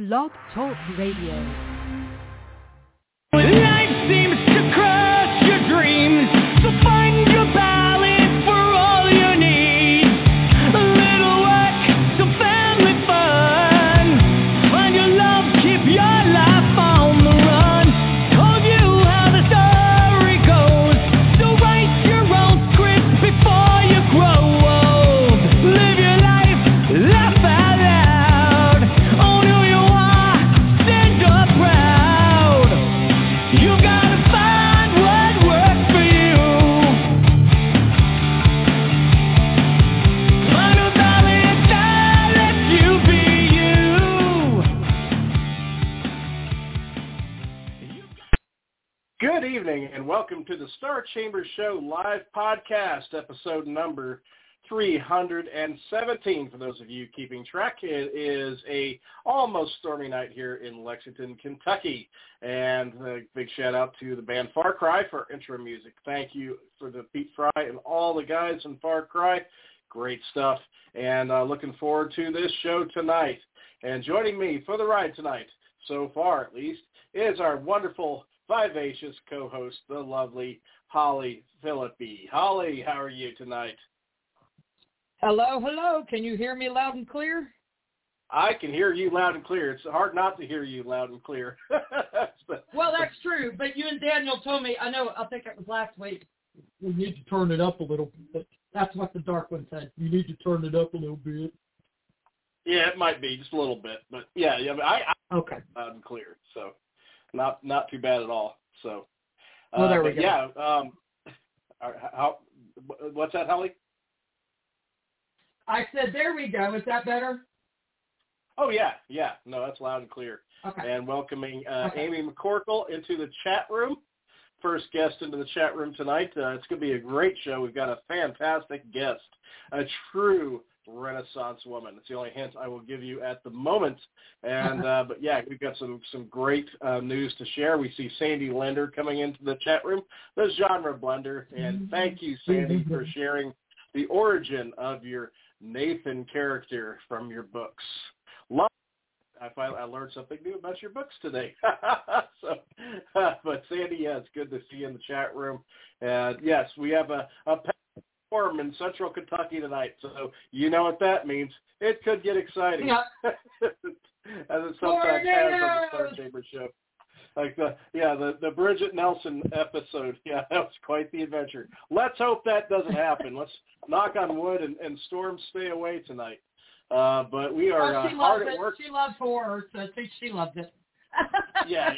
Blog Talk Radio. Life seems to crush your dreams, so find your balance for all you need. A little work, some family fun. Find your love, keep your life on the run. Told you how the story goes, so write your own script before you grow old. Live your life, laugh out loud. Own who you are, stand up proud. You gotta find what works for you. Find a valley that lets you be you. Good evening and welcome to the Star Chamber Show live podcast, episode number 317. For those of you keeping track, it is a almost stormy night here in Lexington, Kentucky. And a big shout out to the band Far Cry for intro music. Thank you for the Pete Fry and all the guys in Far Cry. Great stuff. And looking forward to this show tonight. And joining me for the ride tonight, so far at least, is our wonderful, vivacious co-host, the lovely Holly Philippi. Holly, how are you tonight? Hello. Can you hear me loud and clear? I can hear you loud and clear. It's hard not to hear you loud and clear. Well, that's true. But you and Daniel told me, I think it was last week, we need to turn it up a little bit. That's what the dark one said. You need to turn it up a little bit. Yeah, it might be just a little bit, but yeah, I okay, loud and clear. So not too bad at all. So well, there we go. Yeah, what's that, Holly? I said, there we go. Is that better? Oh, yeah. No, that's loud and clear. Okay. And welcoming Amy McCorkle into the chat room. First guest into the chat room tonight. It's going to be a great show. We've got a fantastic guest, a true Renaissance woman. It's the only hint I will give you at the moment. And but yeah, we've got some great news to share. We see Sandy Linder coming into the chat room, the genre blender. And thank you, Sandy, for sharing the origin of your Nathan character from your books. I learned something new about your books today. But Sandy, yeah, it's good to see you in the chat room. Yes, we have a forum in Central Kentucky tonight, so you know what that means. It could get exciting. Yeah. As it sometimes has on the Star Chamber Show. Like the Bridget Nelson episode. Yeah, that was quite the adventure. Let's hope that doesn't happen. Let's knock on wood and storms stay away tonight. But we are hard at work. She loves horror, so I think she loves it. Yeah.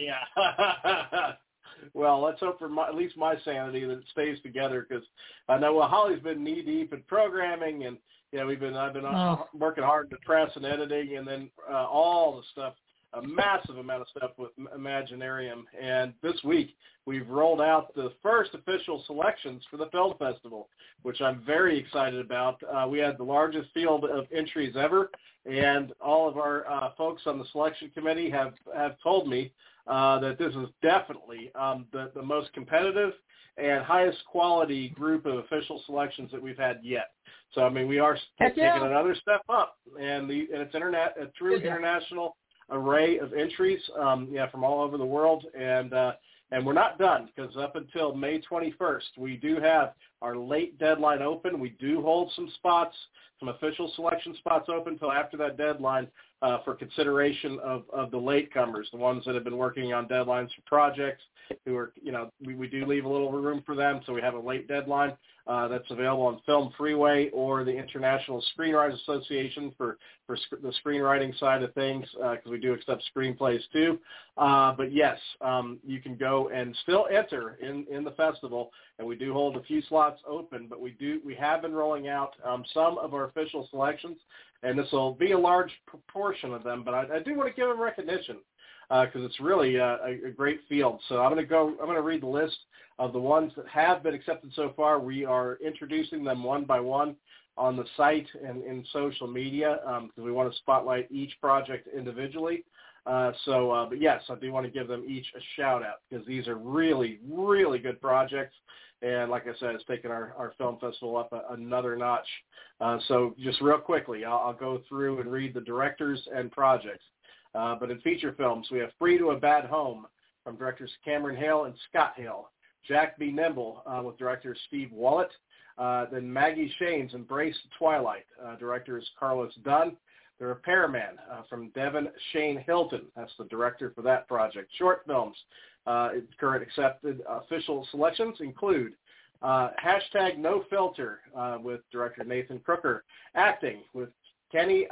Well, let's hope for at least my sanity that it stays together, because I know Holly's been knee deep in programming, and I've been working hard to press and editing, and then all the stuff. A massive amount of stuff with Imaginarium. And this week, we've rolled out the first official selections for the film festival, which I'm very excited about. We had the largest field of entries ever, and all of our folks on the selection committee have told me that this is definitely the most competitive and highest quality group of official selections that we've had yet. So, I mean, we are taking another step up, and it's a true international array of entries, from all over the world, and we're not done, because up until May 21st, we do have our late deadline open. We do hold some official selection spots open until after that deadline for consideration of the latecomers, the ones that have been working on deadlines for projects, who are, we do leave a little room for them, so we have a late deadline that's available on Film Freeway or the International Screenwriters Association for the screenwriting side of things, because we do accept screenplays too. But yes, you can go and still enter in the festival, and we do hold a few slots open, but we have been rolling out some of our official selections, and this will be a large proportion of them, but I do want to give them recognition, because it's really a great field. So I'm going to read the list of the ones that have been accepted so far. We are introducing them one by one on the site and in social media, because we want to spotlight each project individually. But yes, I do want to give them each a shout out, because these are really, really good projects. And like I said, it's taken our film festival up another notch. So just real quickly, I'll go through and read the directors and projects. But in feature films, we have Free to a Bad Home from directors Cameron Hale and Scott Hale. Jack Be Nimble with director Steve Wallet. Then Maggie Shane's Embrace the Twilight. Directors Carlos Dunn. The Repairman from Devin Shane Hilton. That's the director for that project. Short films. Current accepted official selections include hashtag No Filter with director Nathan Crooker. Acting with Kenny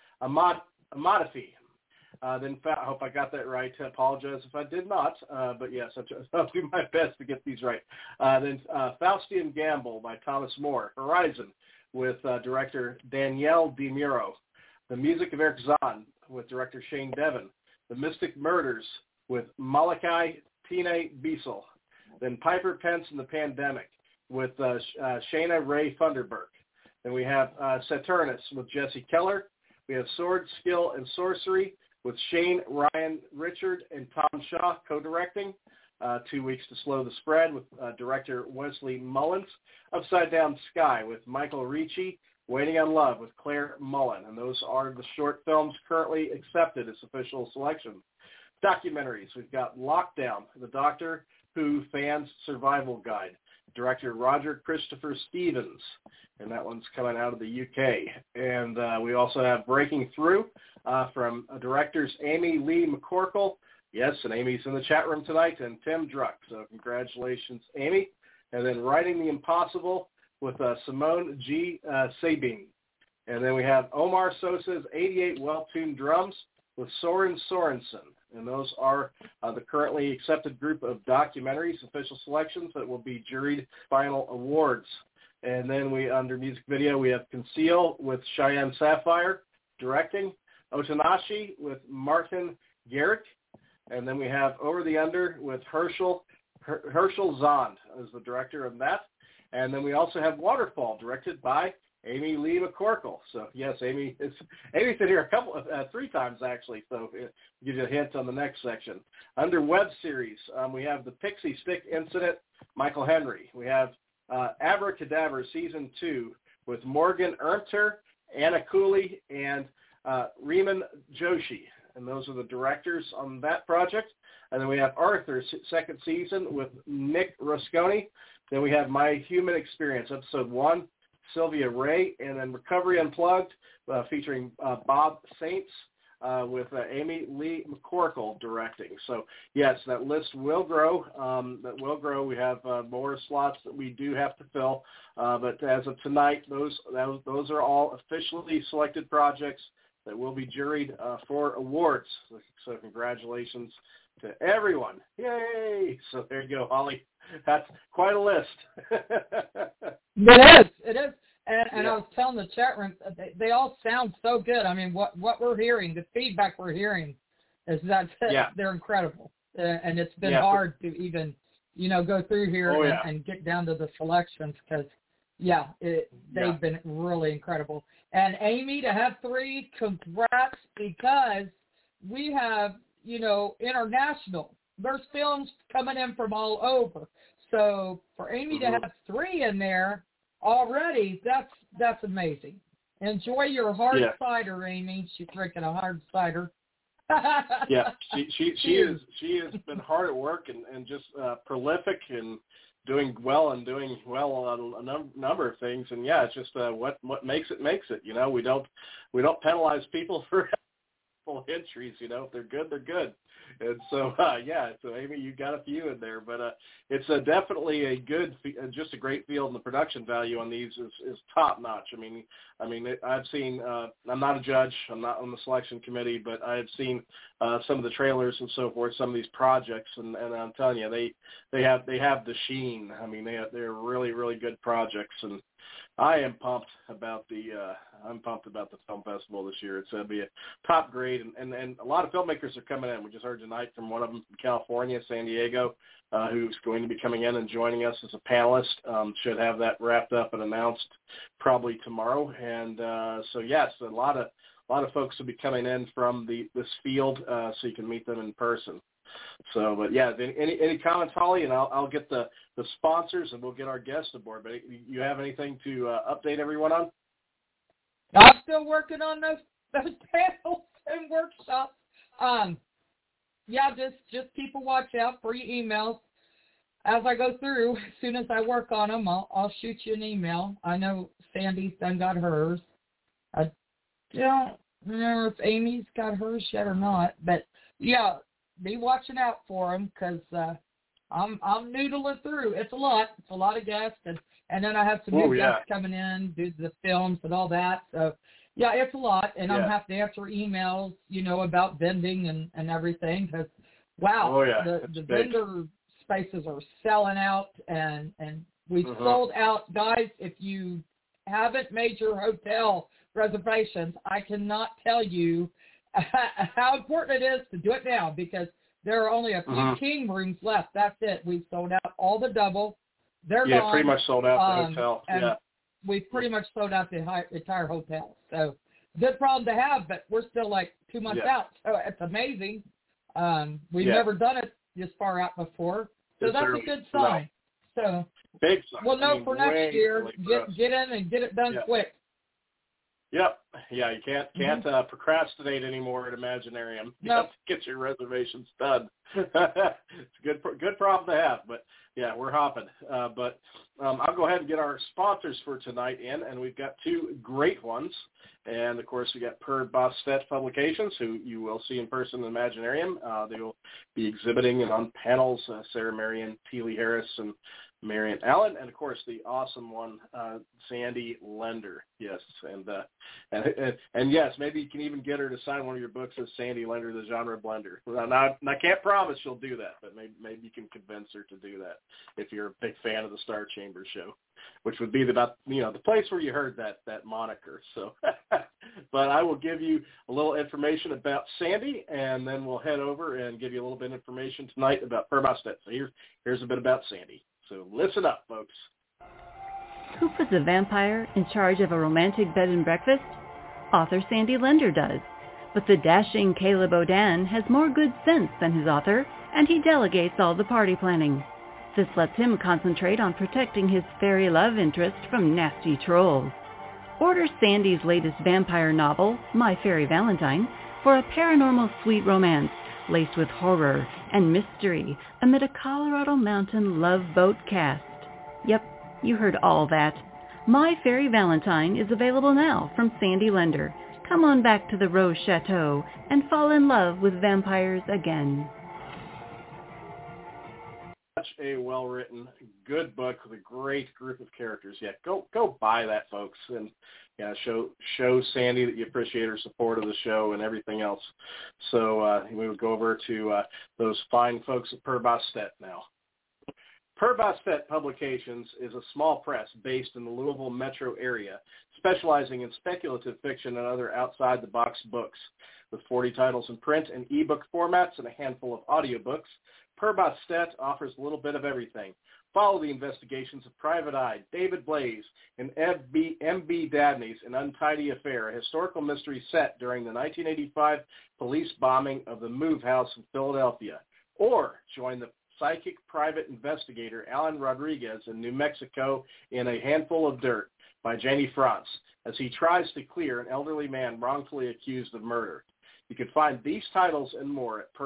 Amadafi. Then I hope I got that right. I apologize if I did not. But yes, I'll do my best to get these right. Then Faustian Gamble by Thomas More. Horizon with director Danielle DeMuro. The Music of Eric Zahn with director Shane Devon. The Mystic Murders with Malachi Tine Biesel. Then Piper Pence and the Pandemic with Shayna Ray Funderburk. Then we have Saturnus with Jesse Keller. We have Sword, Skill, and Sorcery with Shane, Ryan, Richard, and Tom Shaw co-directing. 2 Weeks to Slow the Spread with director Wesley Mullins. Upside Down Sky with Michael Ricci. Waiting on Love with Claire Mullen. And those are the short films currently accepted as official selections. Documentaries. We've got Lockdown, the Doctor Who Fans Survival Guide. Director Roger Christopher Stevens. And that one's coming out of the UK. And we also have Breaking Through from directors Amy Lee McCorkle. Yes, and Amy's in the chat room tonight. And Tim Druck. So congratulations, Amy. And then Writing the Impossible with Simone G. Sabine. And then we have Omar Sosa's 88 Well-Tuned Drums with Soren Sorensen. And those are the currently accepted group of documentaries, official selections that will be juried final awards. And then under music video, we have Conceal with Cheyenne Sapphire directing, Otanashi with Martin Garrick. And then we have Over the Under with Herschel Zond as the director of that. And then we also have Waterfall, directed by Amy Lee McCorkle. So yes, Amy's been here three times actually. So it gives you a hint on the next section. Under web series, we have the Pixie Stick Incident, Michael Henry. We have Abracadabra Season 2 with Morgan Ermter, Anna Cooley, and Riemann Joshi. And those are the directors on that project. And then we have Arthur, second season with Nick Rusconi. Then we have My Human Experience, episode 1, Sylvia Ray, and then Recovery Unplugged, featuring Bob Saints with Amy Lee McCorkle directing. So yes, that list will grow. We have more slots that we do have to fill, but as of tonight, those are all officially selected projects that will be juried for awards. So congratulations to everyone. Yay! So there you go, Holly. That's quite a list. It is. And I was telling the chat room, they all sound so good. I mean, what we're hearing, the feedback we're hearing is that they're incredible. And it's been hard to even, go through here and get down to the selections because, they've been really incredible. And Amy, to have 3, congrats, because we have, international. There's films coming in from all over. So for Amy to have 3 in there already, that's amazing. Enjoy your hard cider, Amy. She's drinking a hard cider. She has been hard at work and just prolific and doing well on a number of things. And it's just what makes it. We don't penalize people for entries. If they're good, they're good. And so, so Amy, you got a few in there, but it's definitely a just a great field, and the production value on these is top notch. I've seen. I'm not a judge. I'm not on the selection committee, but I have seen some of the trailers and so forth. Some of these projects, and I'm telling you, they have the sheen. They're really, really good projects, and I am pumped about the film festival this year. It's going to be a top grade, and a lot of filmmakers are coming in. We just heard tonight from one of them from California, San Diego, who's going to be coming in and joining us as a panelist. Should have that wrapped up and announced probably tomorrow. And so yes, a lot of folks will be coming in from this field, so you can meet them in person. So, but any comments, Holly, and I'll get the sponsors and we'll get our guests aboard. But you have anything to update everyone on? I'm still working on those panels and workshops. Yeah, just keep a watch out for your emails. As I go through, as soon as I work on them, I'll shoot you an email. I know Sandy's done got hers. I don't know if Amy's got hers yet or not, but yeah, be watching out for them because I'm noodling through. It's a lot of guests, and then I have some new guests coming in, do the films and all that. So yeah, it's a lot, and I'm have to answer emails, about vending and everything because the vendor spaces are selling out, and we've sold out, guys. If you haven't made your hotel reservations, I cannot tell you how important it is to do it now because there are only a few king rooms left. That's it. We've sold out all the double. They're gone. Pretty much sold out the hotel. And we've pretty much sold out the entire hotel. So good problem to have, but we're still like 2 months out. So it's amazing. We've never done it this far out before. So that's a good sign. Right. So big sign. We'll know for next year. Get in and get it done quick. Yep. Yeah, you can't procrastinate anymore at Imaginarium. You have to get your reservations done. It's a good problem to have, but yeah, we're hopping. But I'll go ahead and get our sponsors for tonight in, and we've got two great ones. And, of course, we got Per Bostet Publications, who you will see in person in Imaginarium. They will be exhibiting and on panels, Sarah Marion, Teely Harris, and Marion Allen, and of course the awesome one, Sandy Lender. Yes, and yes, maybe you can even get her to sign one of your books as Sandy Lender, the Genre Blender. Now, I can't promise she'll do that, but maybe you can convince her to do that if you're a big fan of the Star Chamber show, which would be the place where you heard that moniker. So, but I will give you a little information about Sandy, and then we'll head over and give you a little bit of information tonight about Per Bostet. So here's a bit about Sandy. So listen up, folks. Who puts a vampire in charge of a romantic bed and breakfast? Author Sandy Lender does. But the dashing Caleb O'Dan has more good sense than his author, and he delegates all the party planning. This lets him concentrate on protecting his fairy love interest from nasty trolls. Order Sandy's latest vampire novel, My Fairy Valentine, for a paranormal sweet romance laced with horror and mystery amid a Colorado mountain love boat cast. Yep, you heard all that. My Fairy Valentine is available now from Sandy Lender. Come on back to the Rose Chateau and fall in love with vampires again. Such a well-written, good book with a great group of characters. Yeah, go buy that, folks, and show Sandy that you appreciate her support of the show and everything else. So we would go over to those fine folks at Per Bostet now. Per Bostet Publications is a small press based in the Louisville metro area, specializing in speculative fiction and other outside-the-box books. With 40 titles in print and ebook formats and a handful of audiobooks, Per Bostet offers a little bit of everything. Follow the investigations of Private Eye, David Blaze, and M.B. Dabney's An Untidy Affair, a historical mystery set during the 1985 police bombing of the Move House in Philadelphia. Or join the psychic private investigator Alan Rodriguez in New Mexico in A Handful of Dirt by Janie Frantz as he tries to clear an elderly man wrongfully accused of murder. You can find these titles and more at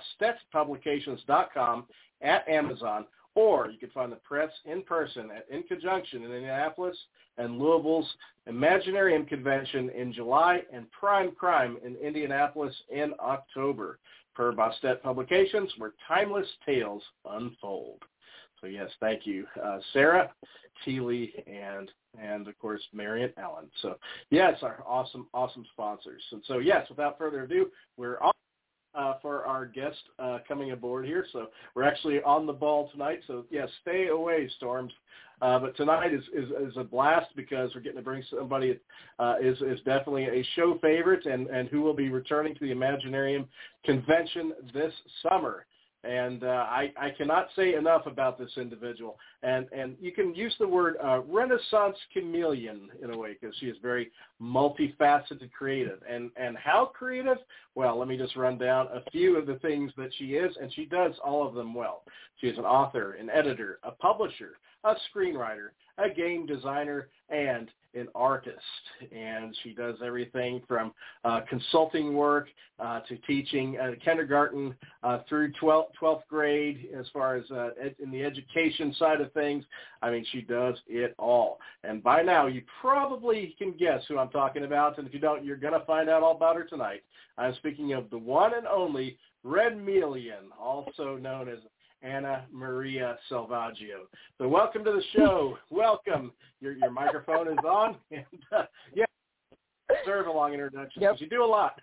perbostetpublications.com, at Amazon, or you can find the press in person at In Conjunction in Indianapolis and Louisville's Imaginarium Convention in July and Prime Crime in Indianapolis in October. Per Bostet Publications, where timeless tales unfold. So yes, thank you, Sarah, Teely, and of course Marion Allen. So yes, our awesome sponsors. And so yes, without further ado, we're on for our guest coming aboard here. So we're actually on the ball tonight. So yes, stay away, Storms. But tonight is a blast because we're getting to bring somebody is definitely a show favorite and who will be returning to the Imaginarium Convention this summer. And I cannot say enough about this individual. And you can use the word Renaissance chameleon in a way because she is very multifaceted creative. And how creative? Well, let me just run down a few of the things that she is, and she does all of them well. She is an author, an editor, a publisher, a screenwriter, a game designer, and an artist, and she does everything from consulting work to teaching kindergarten through 12th grade as far as in the education side of things. I mean, she does it all. And by now, you probably can guess who I'm talking about, and if you don't, you're going to find out all about her tonight. I'm speaking of the one and only Redmillion, also known as Anna Maria Salvaggio. So welcome to the show. Welcome. Your microphone is on. And, serve a long introduction. Yep. You do a lot.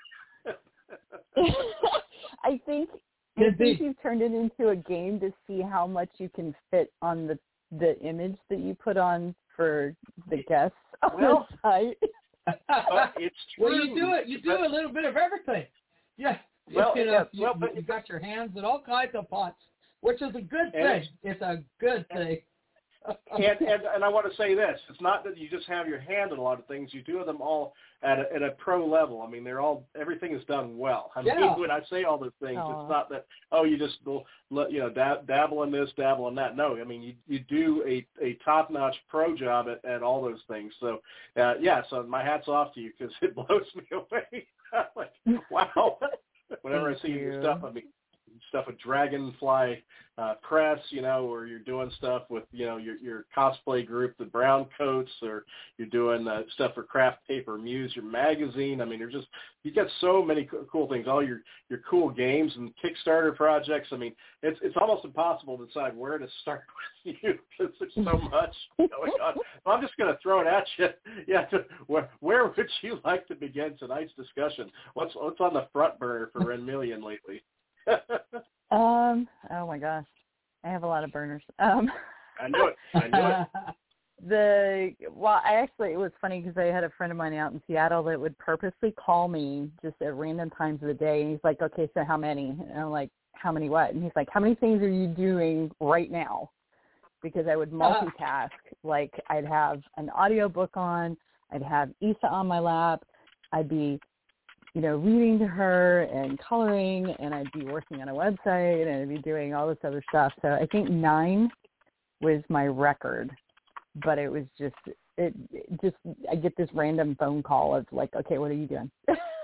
I think you've turned it into a game to see how much you can fit on the image that you put on for the guests on the site. It's true. Well, you do a little bit of everything. Yeah. Well, you got your hands in all kinds of pots, which is a good thing. It's a good thing. and I want to say this: it's not that you just have your hand in a lot of things. You do them all at a pro level. I mean, everything is done well. I mean, when I say all those things, it's not that you just dabble in this, dabble in that. No, I mean you do a top-notch pro job at all those things. So so my hat's off to you because it blows me away. I'm like, wow. Whenever I see your stuff, I mean, stuff with Dragonfly Press, or you're doing stuff with, your cosplay group, the Brown Coats, or you're doing stuff for Craft Paper Muse, your magazine. I mean, you got so many cool things, all your cool games and Kickstarter projects. I mean, it's almost impossible to decide where to start with you because there's so much going on. Well, I'm just going to throw it at you. Yeah, where would you like to begin tonight's discussion? What's on the front burner for Redmillion lately? Oh my gosh, I have a lot of burners. I knew it. It was funny because I had a friend of mine out in Seattle that would purposely call me just at random times of the day, and he's like, "Okay, so how many?" And I'm like, "How many what?" And he's like, "How many things are you doing right now?" Because I would multitask. Like I'd have an audiobook on, I'd have Issa on my lap, I'd be reading to her and coloring, and I'd be working on a website, and I'd be doing all this other stuff. So I think 9 was my record, but it was I get this random phone call of like, okay, what are you doing?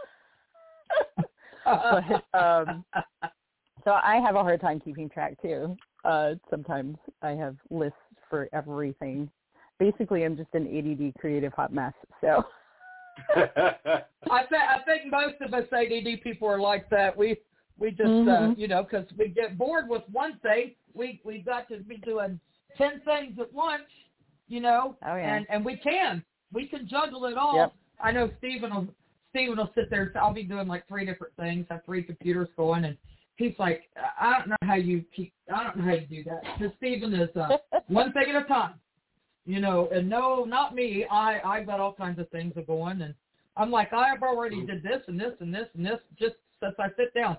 So I have a hard time keeping track too. Sometimes I have lists for everything. Basically, I'm just an ADD creative hot mess, so... I think most of us ADD people are like that. We just because we get bored with one thing, we got to be doing 10 things at once, and we can juggle it all. Yep. I know Stephen will sit there. I'll be doing like 3 different things, have 3 computers going, and he's like, I don't know how you do that. Because Stephen is one thing at a time. And no, not me. I've got all kinds of things going, and I'm like, I've already did this and this and this and this just since I sit down.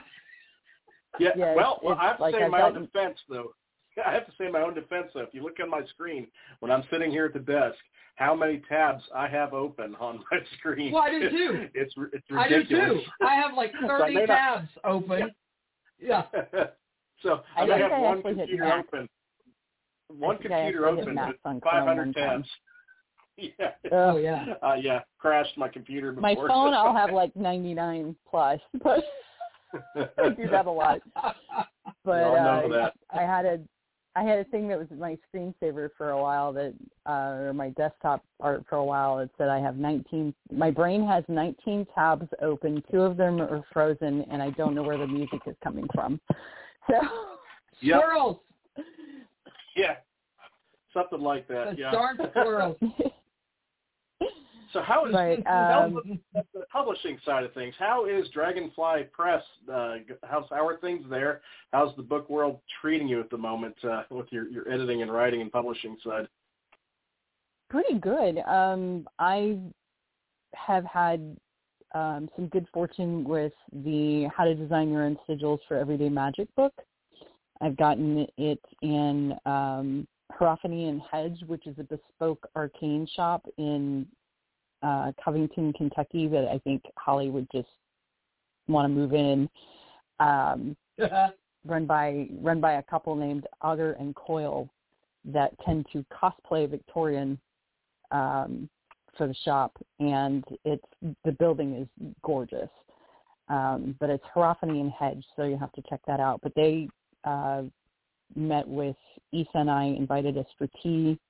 Well, I have to say my own defense, though. I have to say my own defense, though. If you look on my screen when I'm sitting here at the desk, how many tabs I have open on my screen? Well, I do too. It's ridiculous. I do too. I have like 30 tabs open. Yeah. So I may have one computer open. One computer open with 500 tabs. Yeah. Oh, yeah. Crashed my computer before. My phone, I'll have like 99 plus, but I do that a lot. But I had a thing that was my screensaver for a while or my desktop art for a while that said I have 19. My brain has 19 tabs open. 2 of them are frozen, and I don't know where the music is coming from. So. Squirrels. Yeah, something like that. The darn squirrels. So how is the publishing side of things? How is Dragonfly Press? How are things there? How's the book world treating you at the moment with your editing and writing and publishing side? Pretty good. I have had some good fortune with the How to Design Your Own Sigils for Everyday Magic book. I've gotten it in Hierophany and Hedge, which is a bespoke arcane shop in Covington, Kentucky, that I think Holly would just want to move in. Run by a couple named Auger and Coyle that tend to cosplay Victorian for the shop, and the building is gorgeous. But it's Hierophany and Hedge, so you have to check that out. But they met with Issa and I, invited us for tea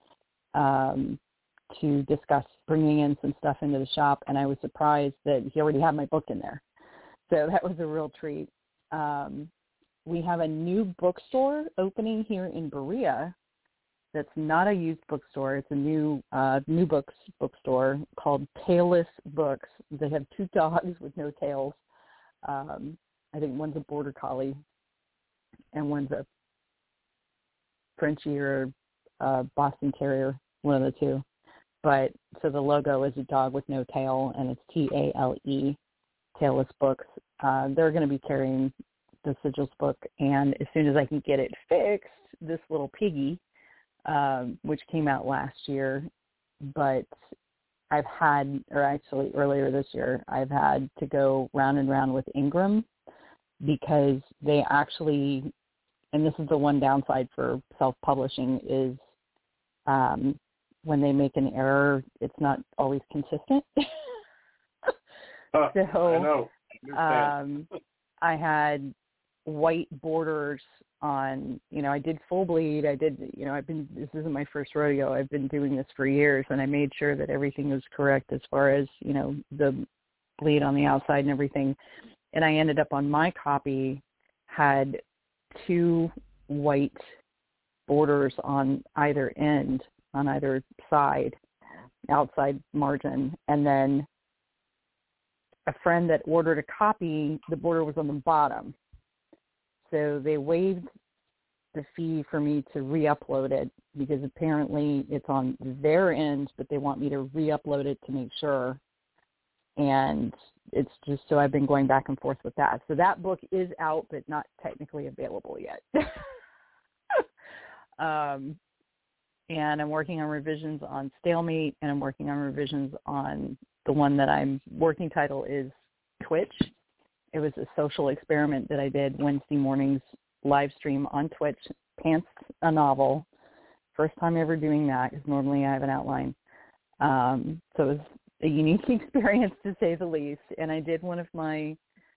to discuss bringing in some stuff into the shop, and I was surprised that he already had my book in there. So that was a real treat. We have a new bookstore opening here in Berea that's not a used bookstore. It's a new books bookstore called Tailless Books. They have 2 dogs with no tails. I think one's a border collie and one's a Frenchie or Boston Terrier, one of the 2. But so the logo is a dog with no tail, and it's T-A-L-E, Tailless Books. They're going to be carrying the Sigils book, and as soon as I can get it fixed, this little piggy, which came out last year, but I've had, or actually earlier this year, I've had to go round and round with Ingram because they actually, and this is the one downside for self-publishing, is when they make an error, it's not always consistent. I know. I had white borders on, I did full bleed. This isn't my first rodeo. I've been doing this for years, and I made sure that everything was correct as far as, the bleed on the outside and everything. And I ended up on my copy had 2 white borders on either end, on either side, outside margin. And then a friend that ordered a copy, the border was on the bottom. So they waived the fee for me to re-upload it because apparently it's on their end, but they want me to re-upload it to make sure. And it's just, so I've been going back and forth with that. So that book is out, but not technically available yet. And I'm working on revisions on Stalemate, and I'm working on revisions on the one that I'm working title is Twitch. It was a social experiment that I did Wednesday mornings live stream on Twitch, Pants a Novel. First time ever doing that because normally I have an outline. So it was a unique experience to say the least. And I did one of my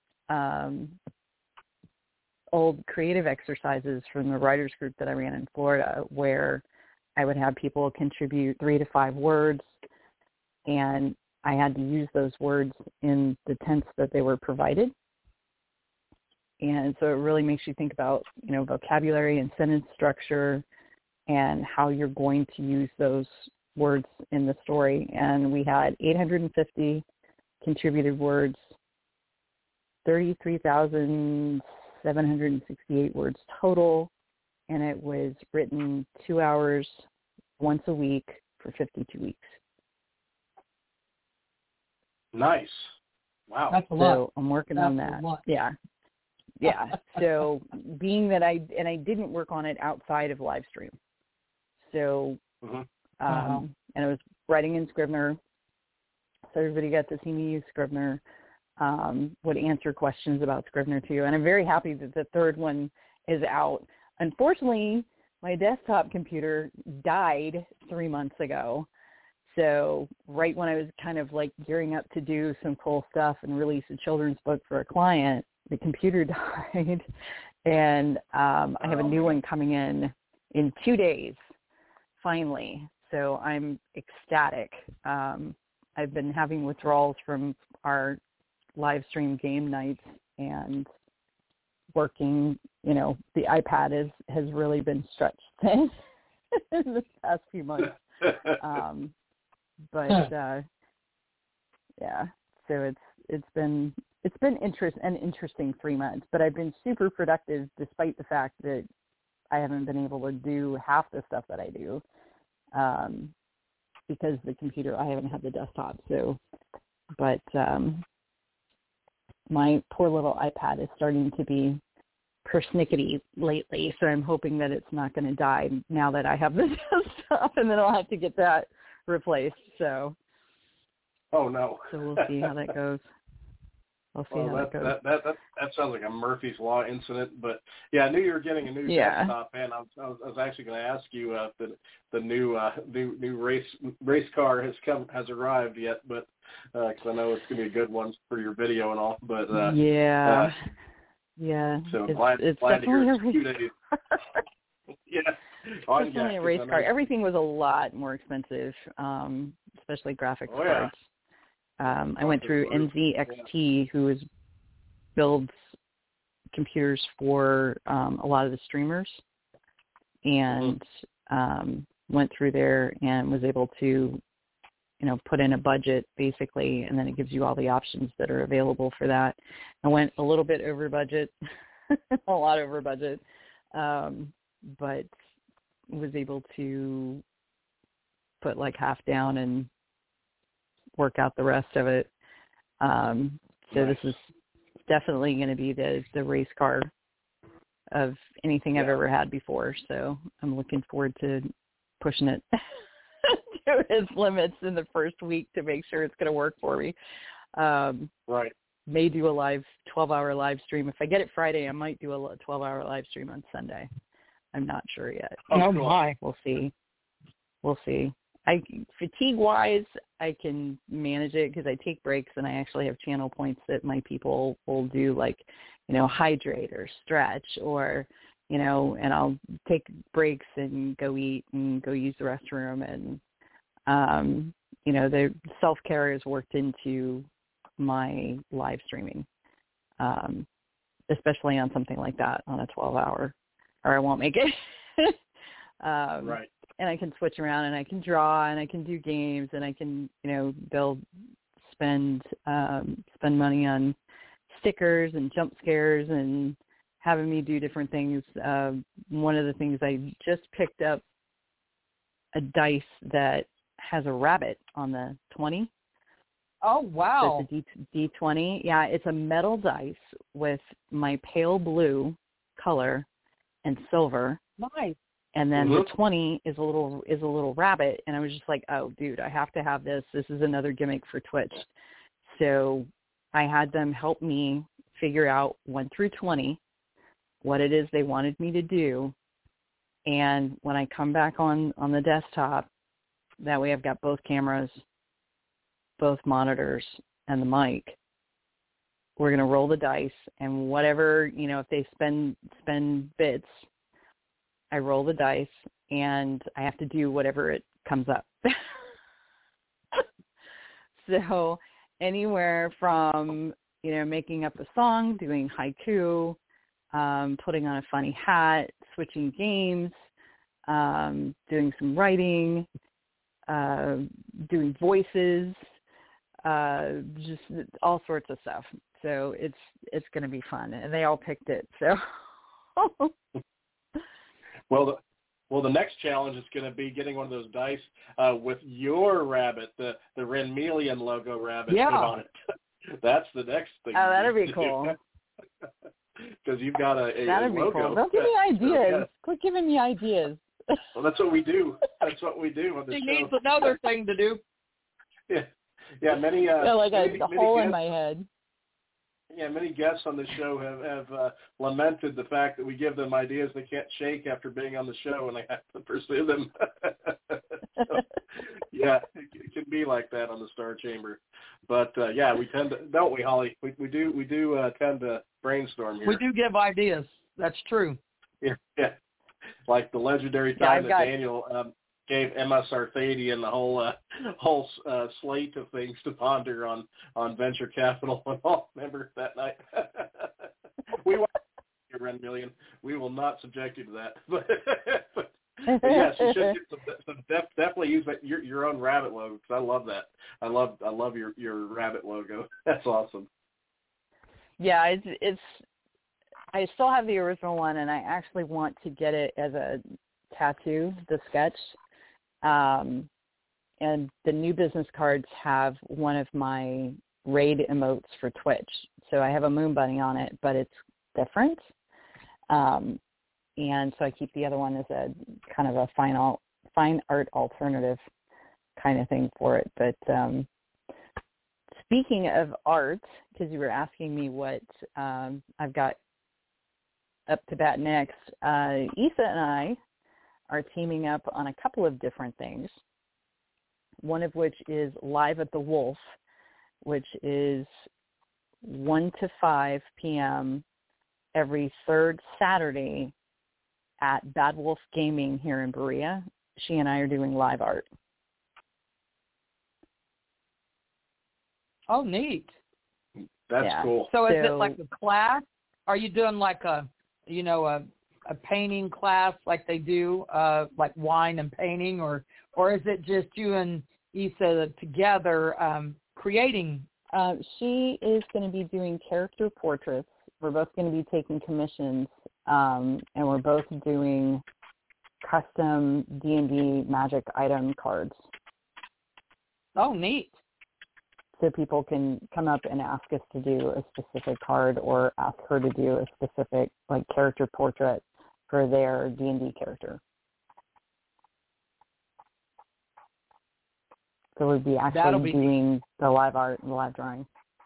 old creative exercises from the writers group that I ran in Florida, where I would have people contribute 3 to 5 words, and I had to use those words in the tense that they were provided. And so it really makes you think about, vocabulary and sentence structure and how you're going to use those words in the story. And we had 850 contributed words, 33,768 words total, and it was written 2 hours once a week for 52 weeks. Nice. Wow. That's a lot. So I'm working on that. Yeah. Yeah. So being that I didn't work on it outside of live stream. So, and I was writing in Scrivener. So everybody got to see me use Scrivener, would answer questions about Scrivener too. And I'm very happy that the 3rd one is out. Unfortunately, my desktop computer died 3 months ago. So right when I was kind of like gearing up to do some cool stuff and release a children's book for a client, the computer died. And I have a new one coming in 2 days, finally. So I'm ecstatic. I've been having withdrawals from our live stream game nights and working, the iPad has really been stretched thin in the past few months. Yeah, so it's been interesting 3 months, but I've been super productive despite the fact that I haven't been able to do half the stuff that I do because the computer, I haven't had the desktop. So, but my poor little iPad is starting to be persnickety lately, so I'm hoping that it's not going to die now that I have the desktop, and then I'll have to get that replaced. So, oh no. So we'll see how that goes. We'll see how that goes. That sounds like a Murphy's Law incident, but yeah, I knew you were getting a new desktop, and I was actually going to ask you if the new race car has arrived yet, but because I know it's going to be a good one for your video and all, but yeah. So it's glad to hear definitely it's 2 days. Yeah. Definitely a race car. Everything was a lot more expensive, especially graphics cards. I went through NZXT, who builds computers for a lot of the streamers, and went through there and was able to, put in a budget basically, and then it gives you all the options that are available for that. I went a little bit over budget, a lot over budget, but was able to put like half down and work out the rest of it. So This is definitely going to be the race car of anything I've ever had before. So I'm looking forward to pushing it to its limits in the first week to make sure it's going to work for me. May do a live 12-hour live stream. If I get it Friday, I might do a 12-hour live stream on Sunday. I'm not sure yet. Oh my! We'll see. Fatigue-wise, I can manage it because I take breaks and I actually have channel points that my people will do, like, hydrate or stretch or, and I'll take breaks and go eat and go use the restroom. And, the self-care is worked into my live streaming, especially on something like that on a 12-hour, or I won't make it. And I can switch around and I can draw and I can do games and I can, they'll spend money on stickers and jump scares and having me do different things. One of the things, I just picked up a dice that has a rabbit on the 20. Oh, wow. So it's a D20. Yeah, it's a metal dice with my pale blue color and silver. Nice. And then the 20 is a little rabbit, and I was just like, oh, dude, I have to have this. This is another gimmick for Twitch. So I had them help me figure out 1 through 20, what it is they wanted me to do. And when I come back on the desktop, that way I've got both cameras, both monitors, and the mic. We're going to roll the dice, and whatever, if they spend bits, I roll the dice, and I have to do whatever it comes up. So anywhere from, making up a song, doing haiku, putting on a funny hat, switching games, doing some writing, doing voices, just all sorts of stuff. So it's going to be fun, and they all picked it. So. Well, the next challenge is going to be getting one of those dice with your rabbit, the Renmelian logo rabbit put on it. That's the next thing. Oh, that'd be cool. Because you've got a that'd logo. Be cool. Don't give me ideas. Quit giving me ideas. Well, that's what we do. That's what we do on the show. He needs another thing to do. Yeah. Many. Like many hole guests, in my head. Yeah, many guests on the show have lamented the fact that we give them ideas they can't shake after being on the show, and they have to pursue them. So, yeah, it can be like that on the Star Chamber. But yeah, we tend to, don't we, Holly? We do tend to brainstorm here. We do give ideas. That's true. Yeah. Like the legendary time that Daniel gave Emma Sarthadian the whole slate of things to ponder on venture capital and all. Remember that night? We want you, Renmelian. We will not subject you to that. But yes, you should get definitely use your own rabbit logo, because I love that. I love your rabbit logo. That's awesome. Yeah, it's. I still have the original one, and I actually want to get it as a tattoo, the sketch. And the new business cards have one of my raid emotes for Twitch. So I have a moon bunny on it, but it's different. And so I keep the other one as a kind of a fine art alternative kind of thing for it. But speaking of art, because you were asking me what I've got up to bat next, Issa and I are teaming up on a couple of different things, one of which is Live at the Wolf, which is 1 to 5 p.m. every third Saturday at Bad Wolf Gaming here in Berea. She and I are doing live art. Oh, neat. That's cool. So is it like a class? Are you doing like a painting class like they do, like wine and painting, or is it just you and Issa together creating? She is going to be doing character portraits. We're both going to be taking commissions, and we're both doing custom D&D Magic item cards. Oh, neat. So people can come up and ask us to do a specific card or ask her to do a specific like character portrait for their D&D character. So we'll be actually doing the live art and the live drawing.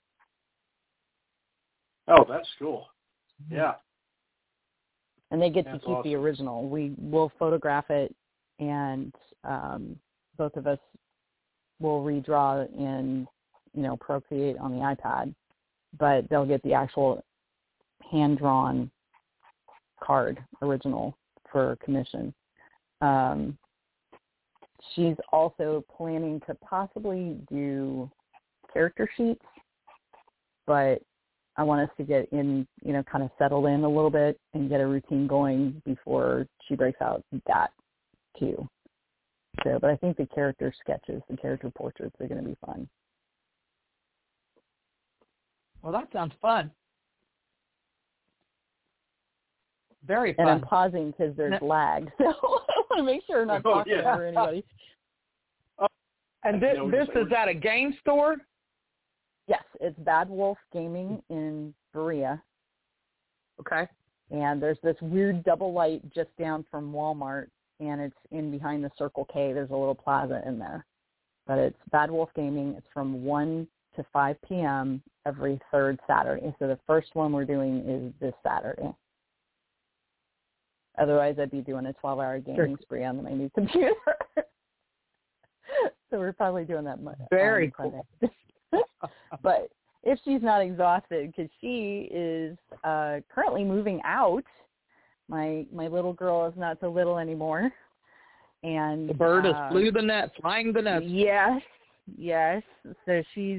Oh, that's cool. Yeah. And they get to keep the original. We will photograph it, and both of us will redraw in, Procreate on the iPad, but they'll get the actual hand-drawn card, original, for commission. She's also planning to possibly do character sheets, but I want us to get in, kind of settled in a little bit and get a routine going before she breaks out that too. So, but I think the character sketches, the character portraits are going to be fun. Well, that sounds fun. Very fun. And I'm pausing because there's lag, so I want to make sure I'm not talking over anybody. And this is at a game store? Yes, it's Bad Wolf Gaming in Berea. Okay. And there's this weird double light just down from Walmart, and it's in behind the Circle K. There's a little plaza in there. But it's Bad Wolf Gaming. It's from 1 to 5 p.m. every third Saturday. So the first one we're doing is this Saturday. Otherwise, I'd be doing a 12-hour gaming spree on my new computer. So we're probably doing that much. Very cool. But if she's not exhausted, because she is currently moving out, my little girl is not so little anymore, and the bird is flying the nest. Yes. So she's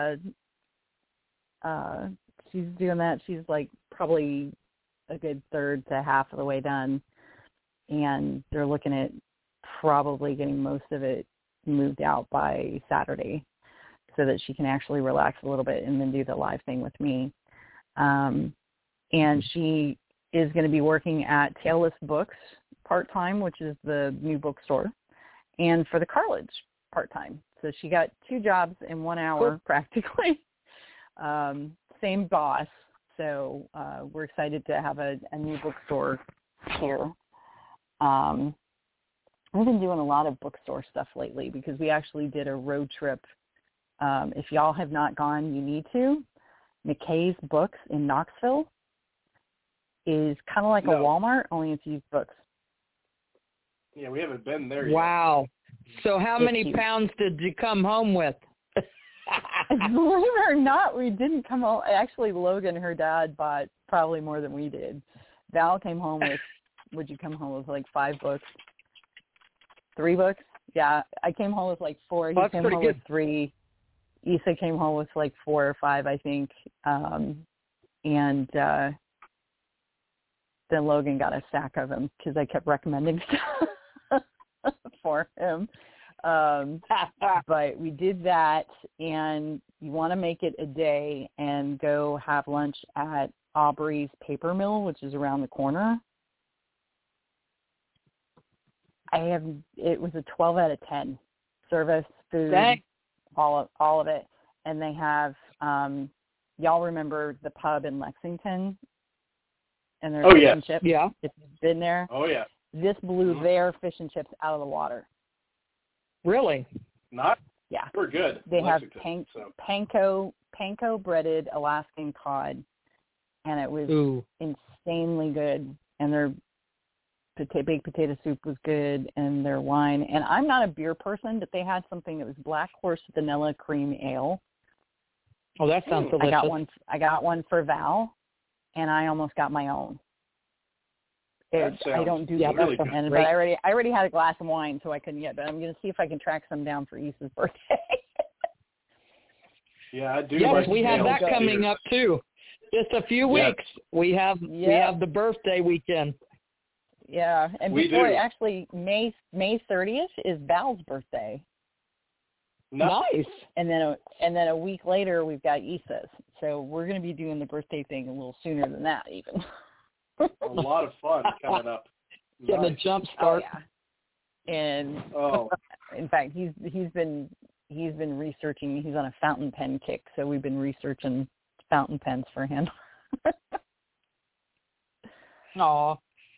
doing that. She's like probably a good third to half of the way done, and they're looking at probably getting most of it moved out by Saturday, so that she can actually relax a little bit and then do the live thing with me. And she is going to be working at Tailless Books part-time, which is the new bookstore, and for the Cartilage part-time. So she got 2 jobs in 1 hour practically. Same boss. So we're excited to have a new bookstore here. We've been doing a lot of bookstore stuff lately because we actually did a road trip. If y'all have not gone, you need to. McKay's Books in Knoxville is kind of like a Walmart, only it's used books. Yeah, we haven't been there yet. Wow. So how many pounds did you come home with? Believe it or not, we didn't come home. Actually, Logan, her dad, bought probably more than we did. Val came home with, would you come home with like 5 books? 3 books? Yeah, I came home with like 4. He came home with 3. Issa came home with like 4 or 5, I think. And then Logan got a stack of them because I kept recommending stuff for him. But we did that, and you want to make it a day and go have lunch at Aubrey's Paper Mill, which is around the corner. It was a 12 out of 10. Service, food, all of it. And they have, y'all remember the pub in Lexington? And their fish and chips? Yeah. If you've been there. Oh, yeah. This blew their fish and chips out of the water. Really? Not? Yeah. We're good. They have Lexington, panko breaded Alaskan cod, and it was insanely good. And their baked potato soup was good, and their wine. And I'm not a beer person, but they had something that was Black Horse Vanilla Cream Ale. Oh, that sounds delicious. I got one for Val, and I almost got my own. I don't do that really stuff, but I already had a glass of wine, so I couldn't get. But I'm going to see if I can track some down for Issa's birthday. Yeah, I do. Yes, we have that coming up too. Just a few weeks. We have the birthday weekend. Yeah, and actually May 30th is Val's birthday. Nice. And then a week later we've got Issa's. So we're going to be doing the birthday thing a little sooner than that even. A lot of fun coming up. Getting a jump start. Oh, yeah. And in fact, he's been researching. He's on a fountain pen kick, so we've been researching fountain pens for him. Aw.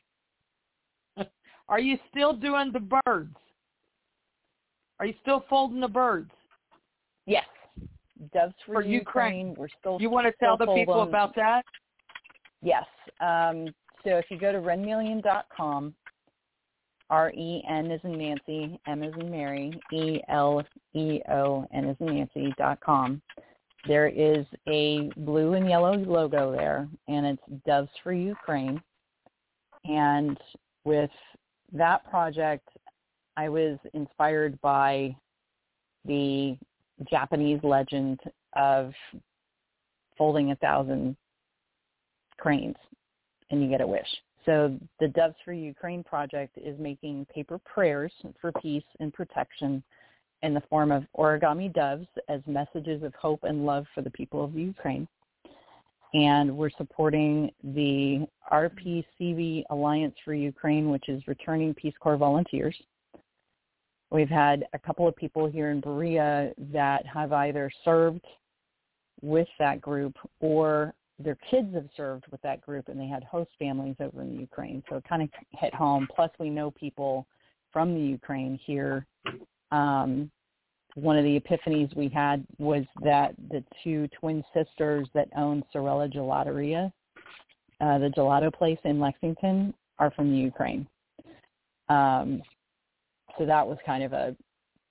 Are you still doing the birds? Are you still folding the birds? Yes. Doves for Ukraine. We're still. You want to tell the people about that? Yes. So if you go to renmillion.com, REN as in Nancy, M as in Mary, ELEON as in Nancy.com, there is a blue and yellow logo there, and it's Doves for Ukraine. And with that project, I was inspired by the Japanese legend of folding 1,000 cranes and you get a wish. So the Doves for Ukraine project is making paper prayers for peace and protection in the form of origami doves as messages of hope and love for the people of Ukraine. And we're supporting the RPCV Alliance for Ukraine, which is returning Peace Corps volunteers. We've had a couple of people here in Berea that have either served with that group or their kids have served with that group, and they had host families over in the Ukraine. So it kind of hit home. Plus, we know people from the Ukraine here. One of the epiphanies we had was that the two twin sisters that own Sorella Gelateria, the gelato place in Lexington, are from the Ukraine. So that was kind of a,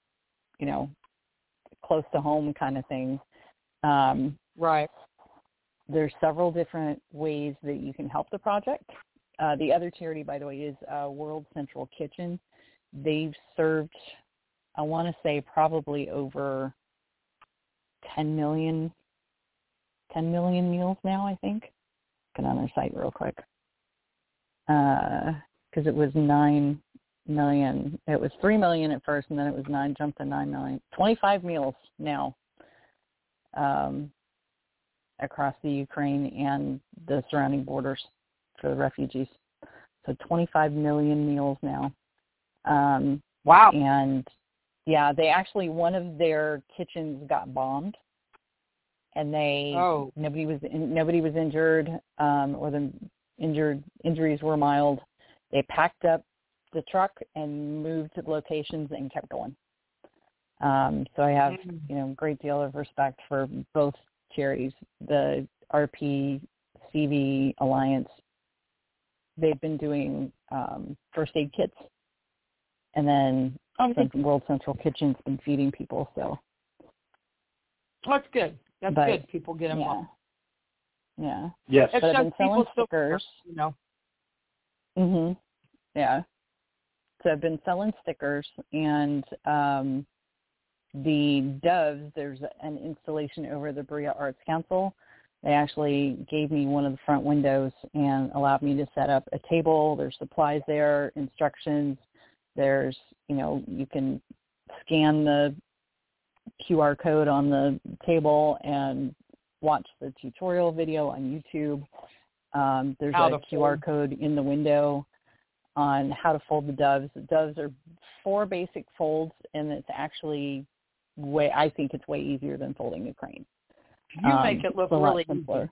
close to home kind of thing. Right. There's several different ways that you can help the project. The other charity, by the way, is World Central Kitchen. They've served, I want to say, probably over 10 million meals now, I think. Get on their site real quick. Because it was 9 million. It was 3 million at first, and then it was 9, jumped to 9 million. 25 meals now across the Ukraine and the surrounding borders for the refugees. So 25 million meals now. Wow. And yeah, they actually, one of their kitchens got bombed, and nobody was injured, or the injuries were mild. They packed up the truck and moved to locations and kept going. So I have, a great deal of respect for both charities. The RPCV Alliance, they've been doing first aid kits, and then World Central Kitchen's been feeding people. So that's good. That's good. People get involved. Yeah. Yes. But I've been selling stickers. Mhm. Yeah. So I've been selling stickers, and the doves, there's an installation over the Berea Arts Council. They actually gave me one of the front windows and allowed me to set up a table. There's supplies there, instructions. There's, you can scan the QR code on the table and watch the tutorial video on YouTube. There's a QR code in the window on how to fold the doves. The doves are 4 basic folds, and it's actually I think it's way easier than folding a crane. You make it look really simpler.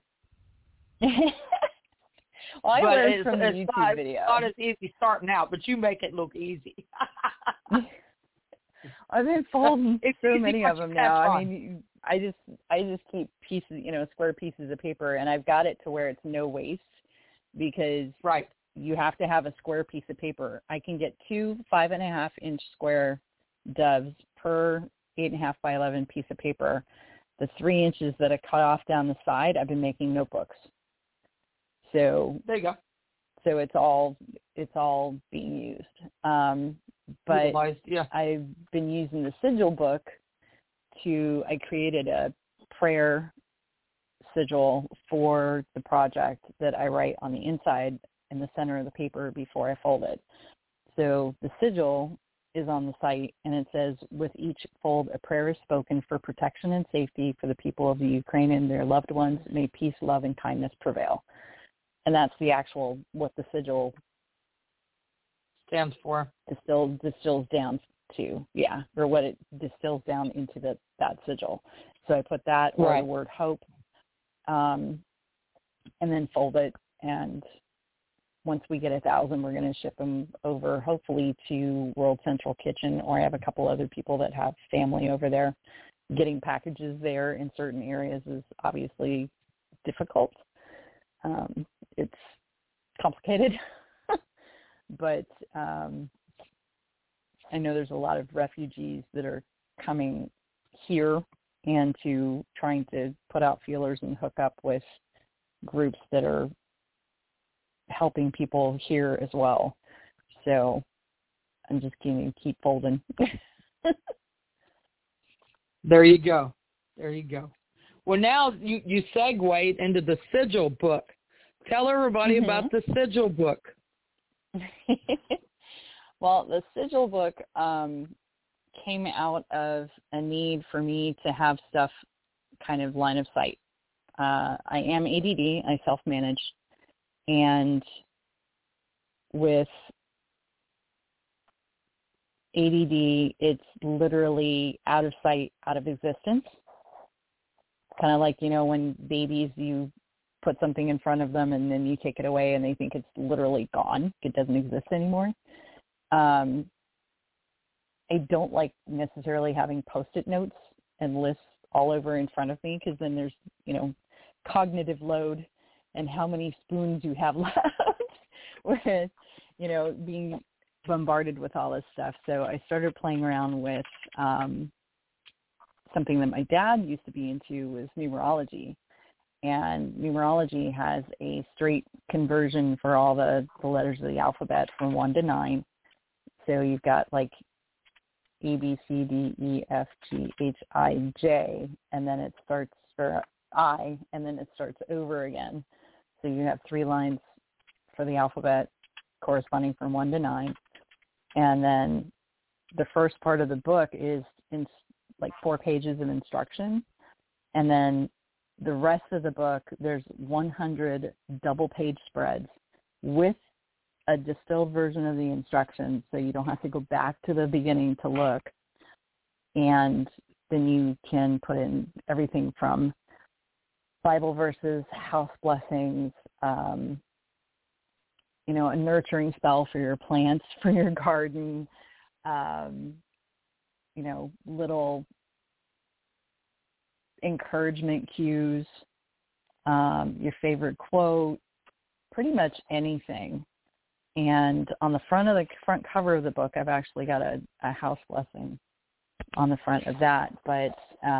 Well, I learned from the YouTube video. It's not as easy starting out, but you make it look easy. I've been folding so many of them now. On. I mean, I just keep pieces, square pieces of paper, and I've got it to where it's no waste because you have to have a square piece of paper. I can get 2 5.5-inch square doves per 8.5 by 11 piece of paper. The 3 inches that I cut off down the side, I've been making notebooks. So there you go. So it's all being used. But I've been using the sigil book I created a prayer sigil for the project that I write on the inside in the center of the paper before I fold it. So the sigil is on the site, and it says, with each fold, a prayer is spoken for protection and safety for the people of the Ukraine and their loved ones. May peace, love, and kindness prevail. And that's the actual, what the sigil stands for. Distills down to, or what it distills down into that sigil. So I put that or the word hope, and then fold it. And once we get 1,000, we're going to ship them over, hopefully, to World Central Kitchen, or I have a couple other people that have family over there. Getting packages there in certain areas is obviously difficult. It's complicated, but I know there's a lot of refugees that are coming here and trying to put out feelers and hook up with groups that are helping people here as well. So I'm just going to keep folding. There you go. Well, now you segued into the sigil book. Tell everybody about the sigil book. Well, the sigil book came out of a need for me to have stuff kind of line of sight. I am ADD. I self-manage. And with ADD, it's literally out of sight, out of existence. Kind of like, when babies, you put something in front of them and then you take it away and they think it's literally gone. It doesn't exist anymore. I don't like necessarily having Post-it notes and lists all over in front of me, because then there's, cognitive load and how many spoons you have left with, being bombarded with all this stuff. So I started playing around with something that my dad used to be into, was numerology. And numerology has a straight conversion for all the letters of the alphabet from 1 to 9. So you've got like A, B, C, D, E, F, G, H, I, J, and then it starts for I, and then it starts over again. So you have 3 lines for the alphabet corresponding from 1 to 9. And then the first part of the book is in like 4 pages of instruction. And then the rest of the book, there's 100 double-page spreads with a distilled version of the instructions, so you don't have to go back to the beginning to look. And then you can put in everything from Bible verses, house blessings, a nurturing spell for your plants, for your garden, little encouragement cues, your favorite quote, pretty much anything. And on the front cover of the book, I've actually got a house blessing on the front of that. But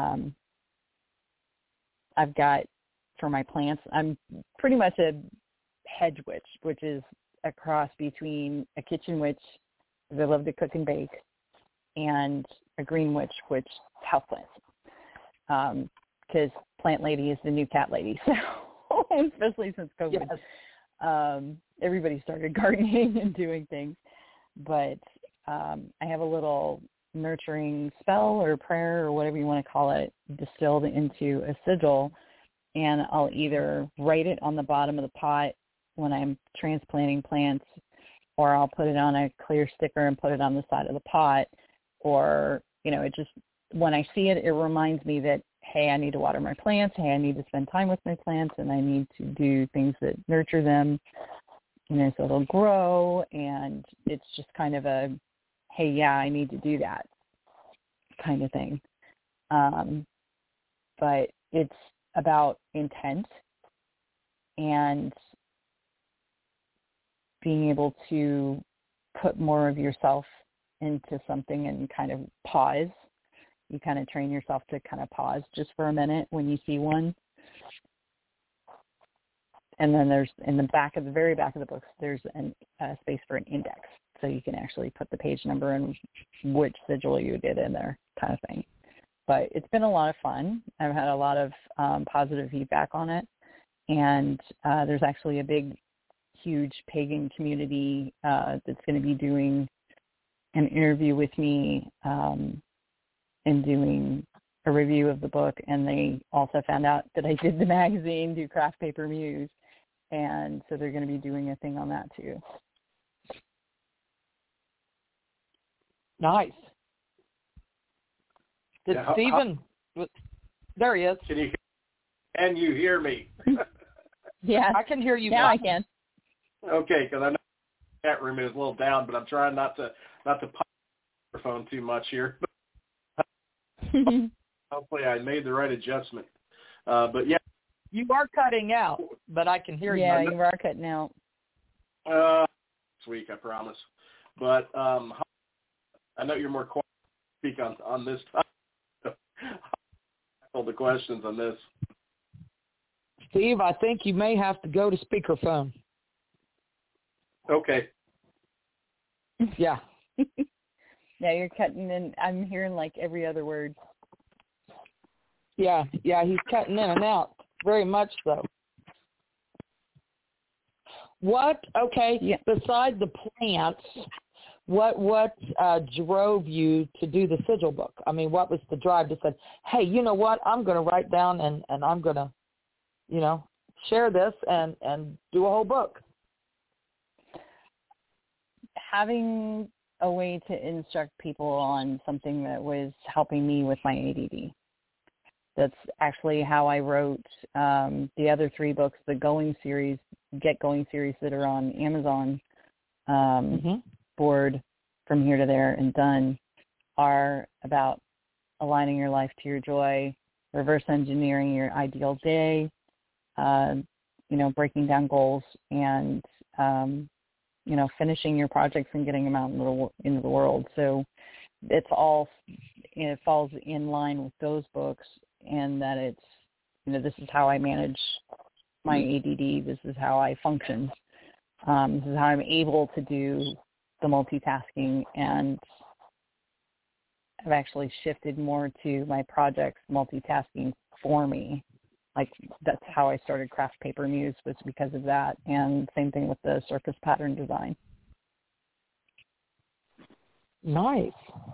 I've got, for my plants, I'm pretty much a hedge witch, which is a cross between a kitchen witch, because I love to cook and bake, and a green witch, which houseplants. Because plant lady is the new cat lady, so especially since COVID. Yes. Everybody started gardening and doing things. But I have a little nurturing spell or prayer or whatever you want to call it distilled into a sigil, and I'll either write it on the bottom of the pot when I'm transplanting plants, or I'll put it on a clear sticker and put it on the side of the pot, or, it just, when I see it, it reminds me that, hey, I need to water my plants, hey, I need to spend time with my plants, and I need to do things that nurture them, so they'll grow, and it's just kind of a, hey, yeah, I need to do that. kind of thing. But it's about intent and being able to put more of yourself into something and kind of pause. You kind of train yourself to kind of pause just for a minute when you see one. And then there's, in the very back of the books, there's a space for an index. So you can actually put the page number and which sigil you did in there, kind of thing. But it's been a lot of fun. I've had a lot of positive feedback on it. And there's actually a big, huge pagan community that's going to be doing an interview with me and doing a review of the book. And they also found out that I did the magazine, Do Craft Paper Muse. And so they're going to be doing a thing on that too. Nice. Did Stephen? There he is. Can you hear me? Yeah, I can hear you. Now I can. Okay, because I know the chat room is a little down, but I'm trying not to pop the microphone too much here. Hopefully, I made the right adjustment. But yeah, you are cutting out, but I can hear you. Yeah, you are cutting out. This week, I promise. But I know you're more quiet to speak on this topic. All the questions on this. Steve, I think you may have to go to speakerphone. Okay. Yeah. Yeah, you're cutting in. I'm hearing like every other word. Yeah, he's cutting in and out. Very much so. Besides the plants, what drove you to do the sigil book? I mean, what was the drive to say, hey, you know what, I'm going to write down and I'm going to, share this and do a whole book? Having a way to instruct people on something that was helping me with my ADD. That's actually how I wrote the other 3 books, the Get Going series that are on Amazon board, From Here to There and Done, are about aligning your life to your joy, reverse engineering your ideal day, breaking down goals and, finishing your projects and getting them out into the world. So it falls in line with those books, and that it's, this is how I manage my ADD. This is how I function. This is how I'm able to do the multitasking, and I've actually shifted more to my projects multitasking for me. Like, that's how I started Craft Paper Muse, was because of that, and same thing with the circus pattern design. Nice.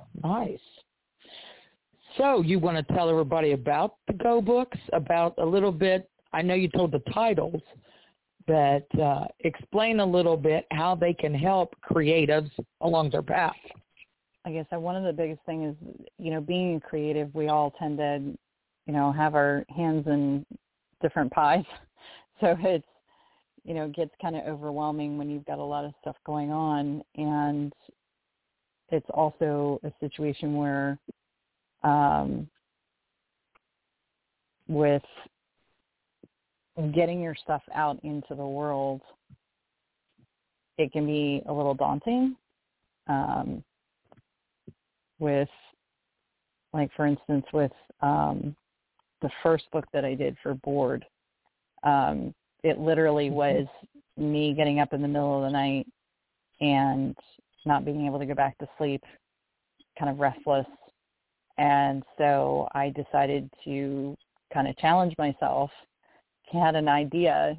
So you want to tell everybody about the Go books, about a little bit, I know you told the titles, but explain a little bit how they can help creatives along their path. I guess one of the biggest things is, being creative, we all tend to, have our hands in different pies. So it's, gets kind of overwhelming when you've got a lot of stuff going on. And it's also a situation where with getting your stuff out into the world, it can be a little daunting. With, like, for instance, with the first book that I did for Board, it literally was me getting up in the middle of the night and not being able to go back to sleep, kind of restless. And so I decided to kind of challenge myself, had an idea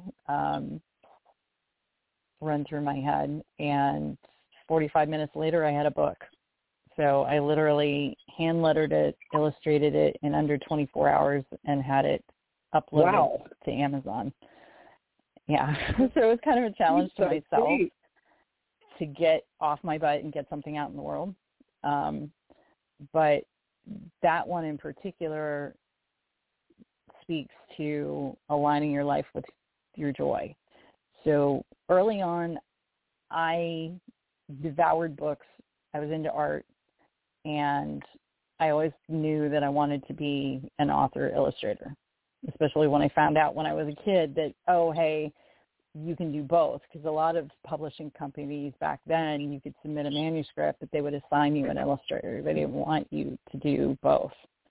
run through my head, and 45 minutes later I had a book. So I literally hand lettered it, illustrated it in under 24 hours, and had it uploaded to Amazon. Yeah. So it was kind of a challenge to myself to get off my butt and get something out in the world. But that one in particular speaks to aligning your life with your joy. So early on, I devoured books. I was into art, and I always knew that I wanted to be an author illustrator, especially when I found out when I was a kid that, oh, hey, you can do both, because a lot of publishing companies back then, you could submit a manuscript, but they would assign you an illustrator. They didn't want you to do both.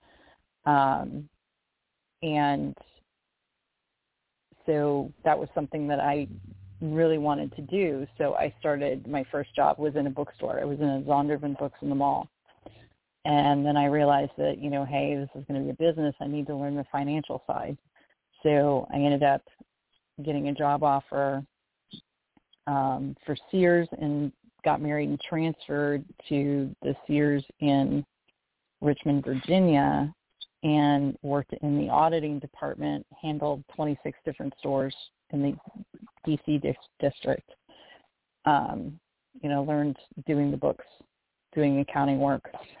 And so that was something that I really wanted to do. So I started, my first job was in a bookstore. I was in a Zondervan Books in the mall. And then I realized that, you know, hey, this is going to be a business. I need to learn the financial side. So I ended up getting a job offer for Sears and got married and transferred to the Sears in Richmond, Virginia, and worked in the auditing department, handled 26 different stores in the D.C. district. You know, learned doing the books, doing accounting work.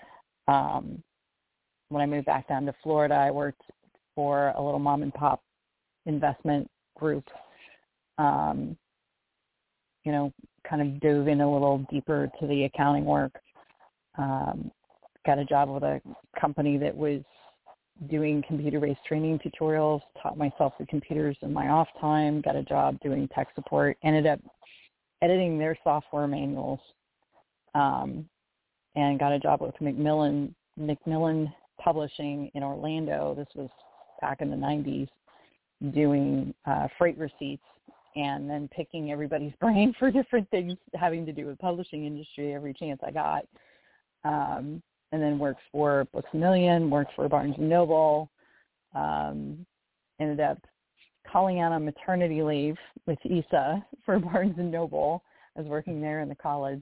When I moved back down to Florida, I worked for a little mom and pop investment group. You know, kind of dove in a little deeper to the accounting work. Got a job with a company that was doing computer-based training tutorials, taught myself the computers in my off time, got a job doing tech support, ended up editing their software manuals, and got a job with Macmillan Publishing in Orlando. This was back in the 90s, doing freight receipts and then picking everybody's brain for different things having to do with publishing industry every chance I got. And then worked for Books A Million, worked for Barnes & Noble, ended up calling out on maternity leave with Issa for Barnes & Noble. I was working there in the college.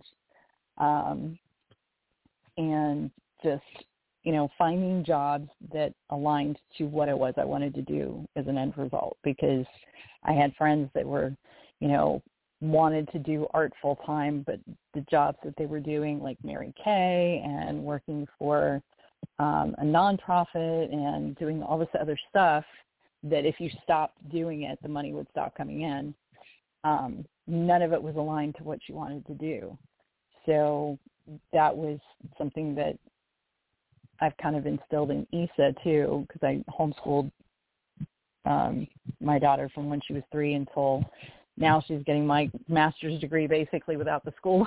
And just, you know, finding jobs that aligned to what it was I wanted to do as an end result, because I had friends that were, you know, wanted to do art full time, but the jobs that they were doing, like Mary Kay and working for a nonprofit and doing all this other stuff, that if you stopped doing it, the money would stop coming in. None of it was aligned to what you wanted to do. So that was something that I've kind of instilled in Issa too, because I homeschooled my daughter from when she was 3 until now she's getting my master's degree basically without the school.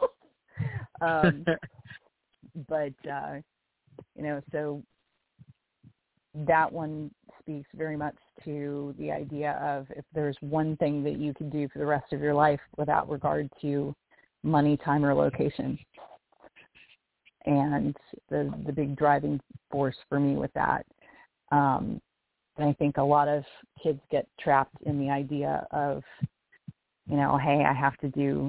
But, you know, so that one speaks very much to the idea of if there's one thing that you can do for the rest of your life without regard to money, time, or location. And the big driving force for me with that. And I think a lot of kids get trapped in the idea of, you know, hey, I have to do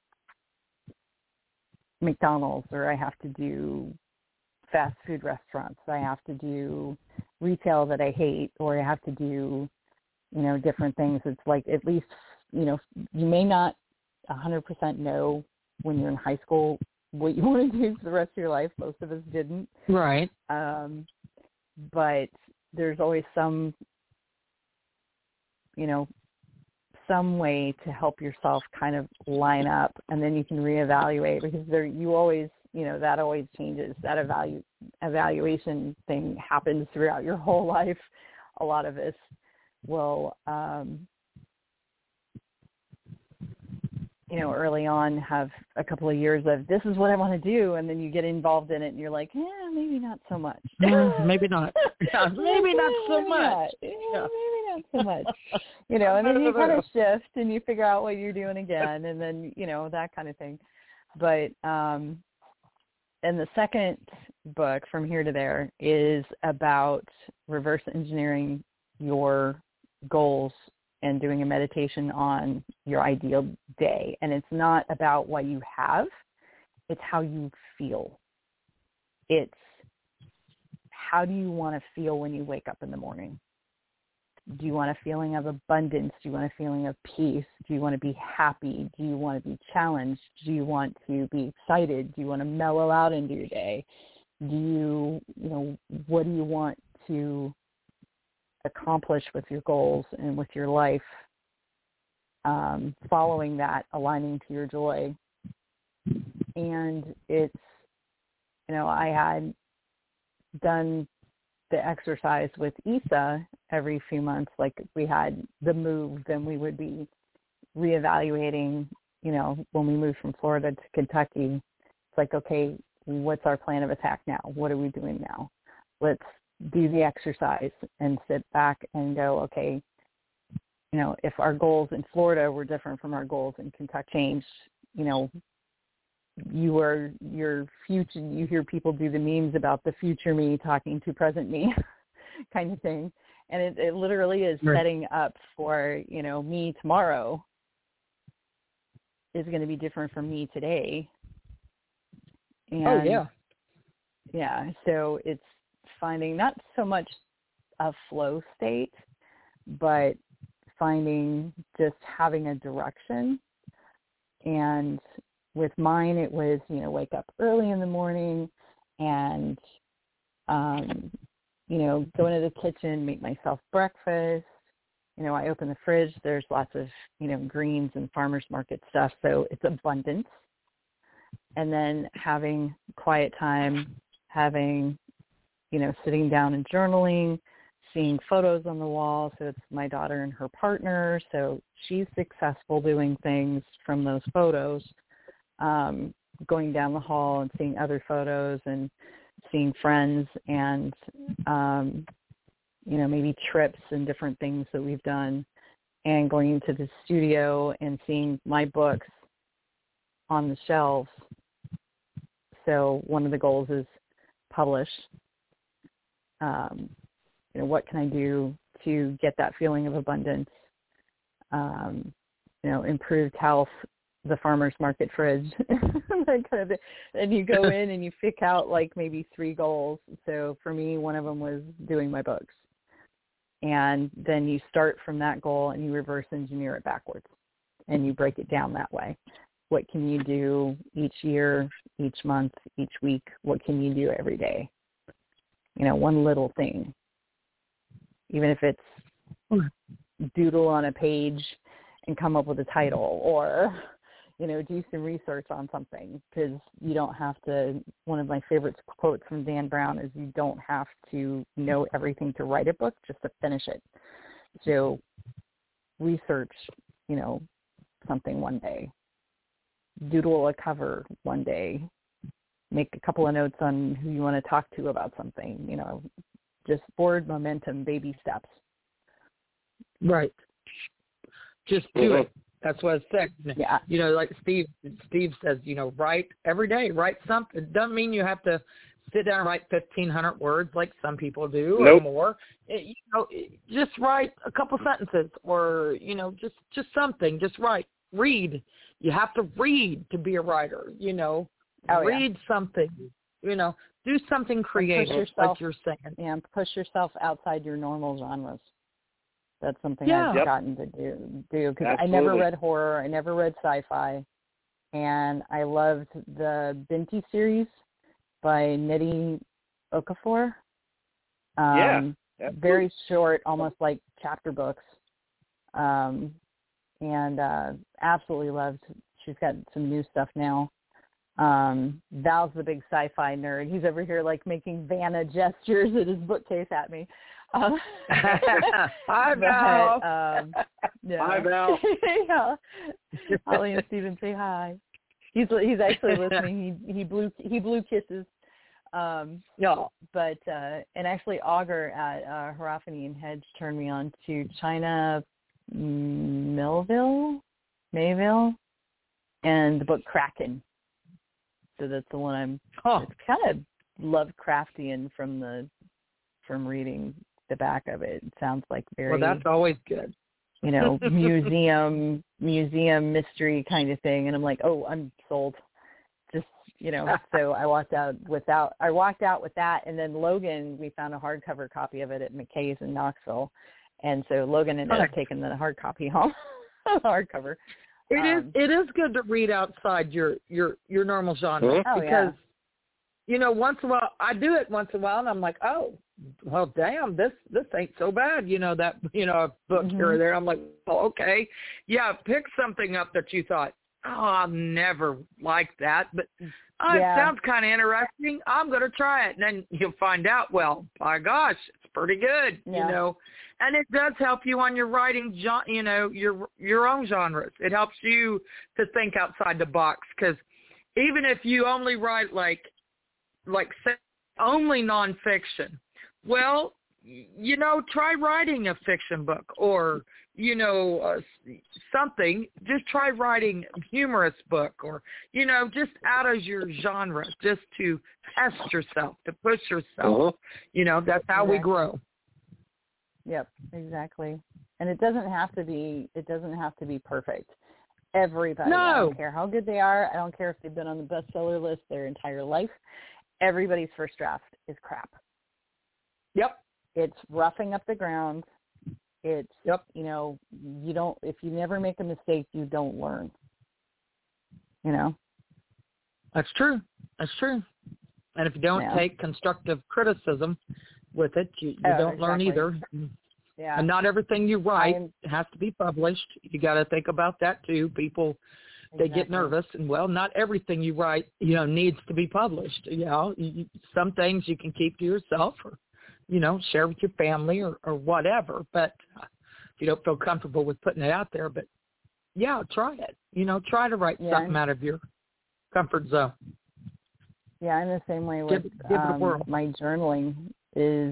McDonald's, or I have to do fast food restaurants. I have to do retail that I hate, or I have to do, you know, different things. It's like, at least, you know, you may not 100% know when you're in high school what you want to do for the rest of your life. Most of us didn't. Right. But there's always some, you know, some way to help yourself kind of line up, and then you can reevaluate, because you always, you know, that always changes. That evaluation thing happens throughout your whole life. A lot of us will, you know, early on have a couple of years of, this is what I want to do, and then you get involved in it and you're like, maybe not so much. Maybe not. Maybe not so much. Maybe not so much. You know, and then you kind of shift and you figure out what you're doing again, and then, you know, that kind of thing. But and the second book, From Here to There, is about reverse engineering your goals and doing a meditation on your ideal day. And it's not about what you have, it's how you feel. It's how do you want to feel when you wake up in the morning? Do you want a feeling of abundance? Do you want a feeling of peace? Do you want to be happy? Do you want to be challenged? Do you want to be excited? Do you want to mellow out into your day? Do you know, what do you want to accomplish with your goals and with your life, following that, aligning to your joy? And it's, you know, I had done the exercise with Issa every few months, like we had the move, then we would be reevaluating, you know, when we moved from Florida to Kentucky. It's like, okay, what's our plan of attack now? What are we doing now? Let's do the exercise and sit back and go, okay, you know, if our goals in Florida were different from our goals in Kentucky, changed, you know, your future, you hear people do the memes about the future me talking to present me kind of thing. And it literally is setting up for, you know, me tomorrow is going to be different from me today. And yeah. So it's finding not so much a flow state, but finding just having a direction. And with mine, it was, you know, wake up early in the morning and, you know, go into the kitchen, make myself breakfast. You know, I open the fridge. There's lots of, you know, greens and farmers market stuff. So it's abundance. And then having quiet time, having, you know, sitting down and journaling, seeing photos on the wall. So it's my daughter and her partner. So she's successful doing things from those photos. Going down the hall and seeing other photos and seeing friends and, you know, maybe trips and different things that we've done, and going into the studio and seeing my books on the shelves. So one of the goals is publish. You know, what can I do to get that feeling of abundance? You know, improved health, the farmer's market fridge, that kind of thing. And you go in and you pick out like maybe 3 goals. So for me, one of them was doing my books. And then you start from that goal and you reverse engineer it backwards and you break it down that way. What can you do each year, each month, each week? What can you do every day? You know, one little thing, even if it's doodle on a page and come up with a title, or, you know, do some research on something, because you don't have to. One of my favorite quotes from Dan Brown is, you don't have to know everything to write a book, just to finish it. So research, you know, something one day, doodle a cover one day, make a couple of notes on who you want to talk to about something, you know, just forward momentum, baby steps. Right. Just do it. That's what it's said. Yeah. You know, like Steve says, you know, write every day, write something. It doesn't mean you have to sit down and write 1,500 words like some people do or more. You know, just write a couple sentences, or, you know, just something. Just write. Read. You have to read to be a writer, you know. Read something, you know. Do something creative, like you're saying. Yeah, push yourself outside your normal genres. That's something I've gotten to do because I never read horror, I never read sci-fi, and I loved the Binti series by Nnedi Okorafor. Very short, almost like chapter books, and absolutely loved. She's got some new stuff now. Val's the big sci-fi nerd. He's over here like making Vanna gestures at his bookcase at me. Hi, Val. Hi, Val. Yeah. Holly and Steven say hi. He's actually listening. He blew kisses. But and actually Augur at Hierophany and Hedge turned me on to China Mayville, and the book Kraken. So that's the one I'm. It's kind of Lovecraftian from reading the back of it. It sounds like very. Well, that's always good. You know, museum mystery kind of thing, and I'm like, oh, I'm sold. Just, you know, so I walked out with that, and then Logan, we found a hardcover copy of it at McKay's in Knoxville, and so Logan ended up taking the hard copy home, hardcover. It is good to read outside your normal genre because you know, once in a while I do it once in a while, and I'm like, oh, well, damn, this ain't so bad, you know, that, you know, a book here or there. I'm like, oh, okay, yeah, pick something up that you thought, I've never liked that, but it sounds kind of interesting. I'm going to try it. And then you'll find out, well, by gosh, it's pretty good, And it does help you on your writing, your own genres. It helps you to think outside the box, because even if you only write like say, only nonfiction, well, try writing a fiction book or, something. Just try writing a humorous book or, just out of your genre, just to test yourself, to push yourself. That's how we grow. Yep, exactly. And it doesn't have to be perfect. Everybody, I don't care how good they are. I don't care if they've been on the bestseller list their entire life. Everybody's first draft is crap. Yep. It's roughing up the ground. It's, if you never make a mistake, you don't learn. That's true. And if you don't take constructive criticism with it, you don't learn either. Yeah. And not everything you write has to be published. You got to think about that too. People, they get nervous, and not everything you write, needs to be published. Some things you can keep to yourself, or share with your family or whatever. But if you don't feel comfortable with putting it out there, but try it. Try to write something out of your comfort zone. Yeah, I'm the same way with my journaling is,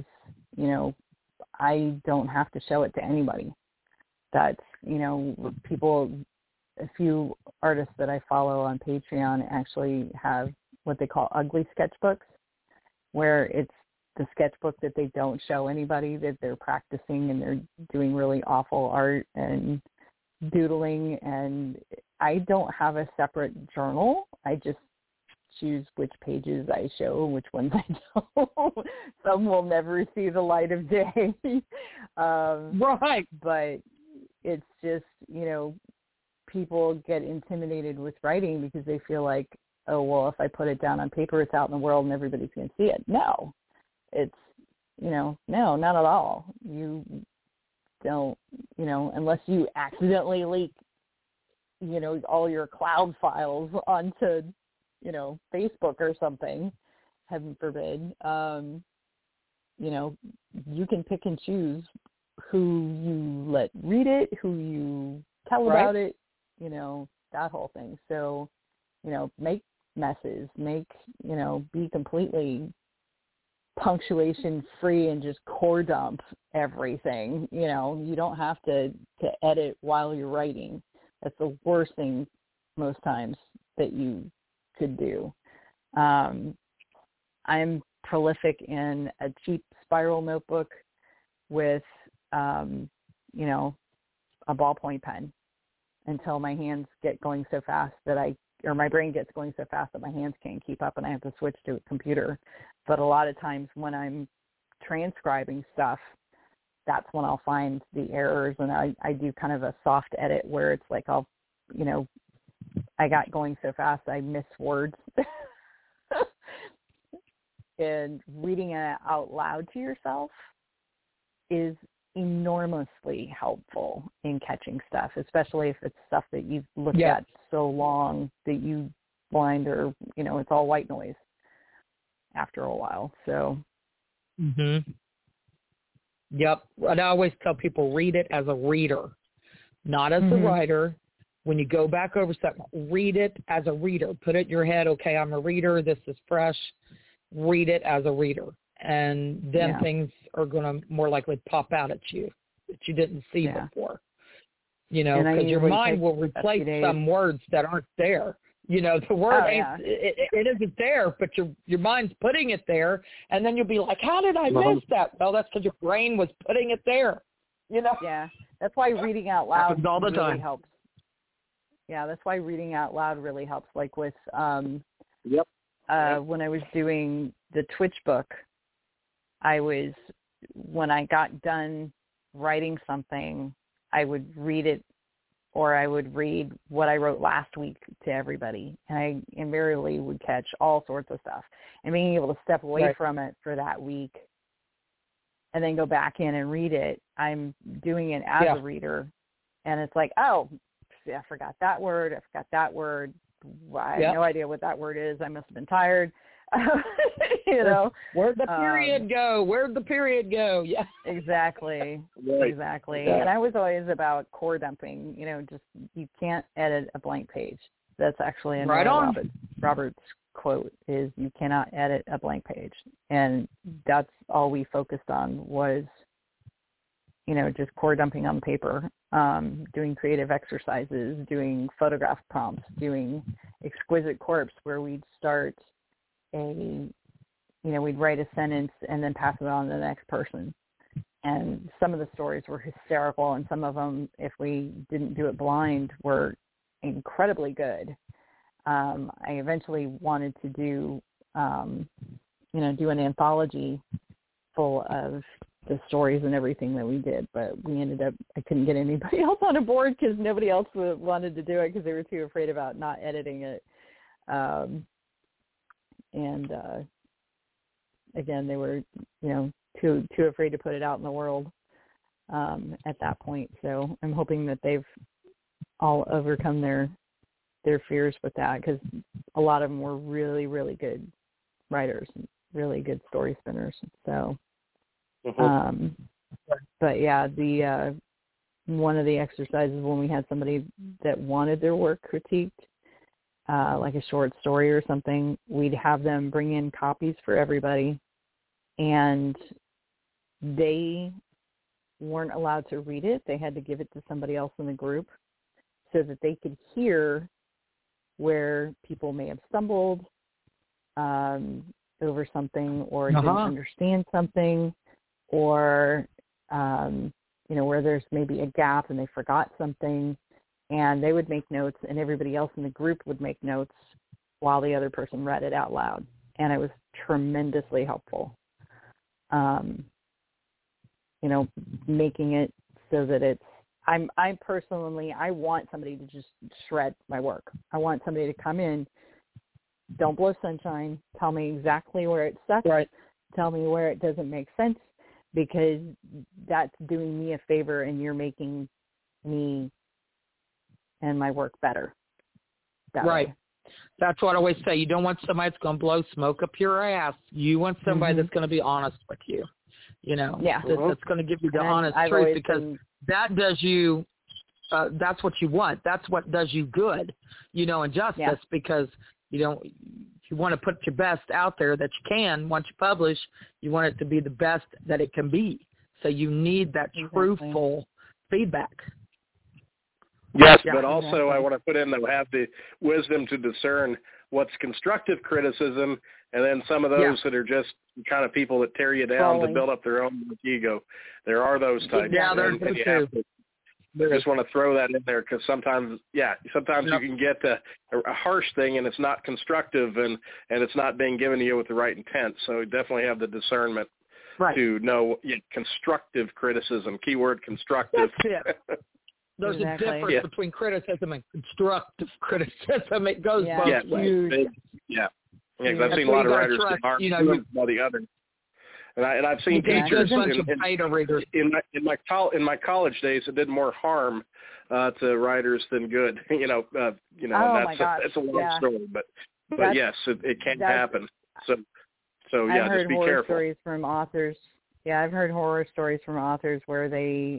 I don't have to show it to anybody. That's, people, a few artists that I follow on Patreon actually have what they call ugly sketchbooks, where it's the sketchbook that they don't show anybody, that they're practicing and they're doing really awful art and doodling. And I don't have a separate journal. I just choose which pages I show and which ones I don't. Some will never see the light of day. Right. But it's just, people get intimidated with writing because they feel like, oh, well, if I put it down on paper, it's out in the world and everybody's going to see it. No, it's, no, not at all. You don't, unless you accidentally leak, all your cloud files onto, Facebook or something, heaven forbid, you can pick and choose who you let read it, who you tell about it, that whole thing. So, make messes, be completely punctuation free and just core dump everything. You don't have to edit while you're writing. That's the worst thing most times that you could do. I'm prolific in a cheap spiral notebook with, a ballpoint pen until my hands get going so fast my brain gets going so fast that my hands can't keep up and I have to switch to a computer. But a lot of times when I'm transcribing stuff, that's when I'll find the errors, and I do kind of a soft edit where it's like I got going so fast I miss words. And reading it out loud to yourself is enormously helpful in catching stuff, especially if it's stuff that you've looked at so long that you blind or, it's all white noise after a while. So. Yep. And I always tell people, read it as a reader, not as a writer. When you go back over something, read it as a reader. Put it in your head, okay, I'm a reader. This is fresh. Read it as a reader. And then things are going to more likely pop out at you that you didn't see before. Because your mind will replace some words that aren't there. The word it isn't there, but your mind's putting it there, and then you'll be like, how did I miss that? Well, that's because your brain was putting it there. Yeah, that's why reading out loud all the really time. helps. Yeah, that's why reading out loud really helps. Like with when I was doing the Twitch book, when I got done writing something, I would read it, or I would read what I wrote last week to everybody. And I invariably would catch all sorts of stuff. And being able to step away from it for that week and then go back in and read it, I'm doing it as a reader. And it's like, oh, I forgot that word. I have no idea what that word is. I must have been tired. Where'd the period go? Where'd the period go? Yeah, exactly. Right. Exactly. Yeah. And I was always about core dumping. Just you can't edit a blank page. That's actually Robert's quote is you cannot edit a blank page, and that's all we focused on was just core dumping on paper, doing creative exercises, doing photograph prompts, doing exquisite corpse where we'd start we'd write a sentence and then pass it on to the next person. And some of the stories were hysterical, and some of them, if we didn't do it blind, were incredibly good. I eventually wanted to do an anthology full of the stories and everything that we did, but I couldn't get anybody else on a board because nobody else wanted to do it because they were too afraid about not editing it. Again, they were, too afraid to put it out in the world at that point. So I'm hoping that they've all overcome their fears with that, because a lot of them were really, really good writers, really good story spinners. So, but yeah, the one of the exercises when we had somebody that wanted their work critiqued, like a short story or something, we'd have them bring in copies for everybody, and they weren't allowed to read it. They had to give it to somebody else in the group so that they could hear where people may have stumbled over something, or didn't understand something, or, where there's maybe a gap and they forgot something, and they would make notes, and everybody else in the group would make notes while the other person read it out loud. And it was tremendously helpful. Making it so that it's, I personally want somebody to just shred my work. I want somebody to come in, don't blow sunshine, tell me exactly where it sucks, right. Tell me where it doesn't make sense, because that's doing me a favor and you're making me and my work better. Right. Way. That's what I always say. You don't want somebody that's going to blow smoke up your ass. You want somebody that's going to be honest with you. That's going to give you the honest truth, because that does you, that's what you want. That's what does you good, and justice, because you want to put your best out there that you can. Once you publish, you want it to be the best that it can be. So you need that truthful feedback. Yes, but also I want to put in that we have the wisdom to discern what's constructive criticism, and then some of those that are just kind of people that tear you down to build up their own ego. There are those types. Yeah, there's too. I just want to throw that in there, because sometimes you can get a harsh thing and it's not constructive, and it's not being given to you with the right intent. So definitely have the discernment to know constructive criticism. Keyword constructive. That's it. There's a difference between criticism and constructive criticism. It goes both ways. Yeah. Because I've seen a lot of writers get harmed by the other. And I've seen teachers in my college days that did more harm to writers than good. Oh and that's a long story, but yes, it can happen. So I've heard just be horror careful. Stories from authors. Yeah, I've heard horror stories from authors where they,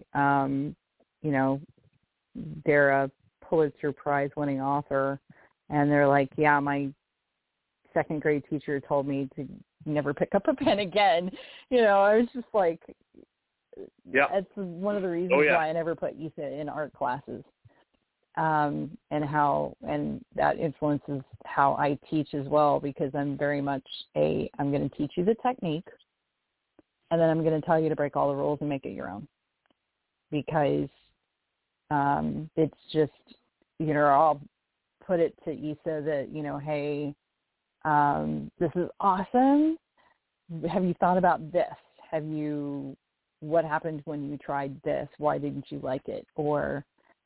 they're a Pulitzer Prize winning author, and they're like, yeah, my second grade teacher told me to never pick up a pen again. I was just like, that's one of the reasons why I never put ESA in art classes, and that influences how I teach as well, because I'm very much I'm going to teach you the technique, and then I'm going to tell you to break all the rules and make it your own, because it's just, I'll put it to Issa that, hey, this is awesome. Have you thought about this? What happened when you tried this? Why didn't you like it? Or,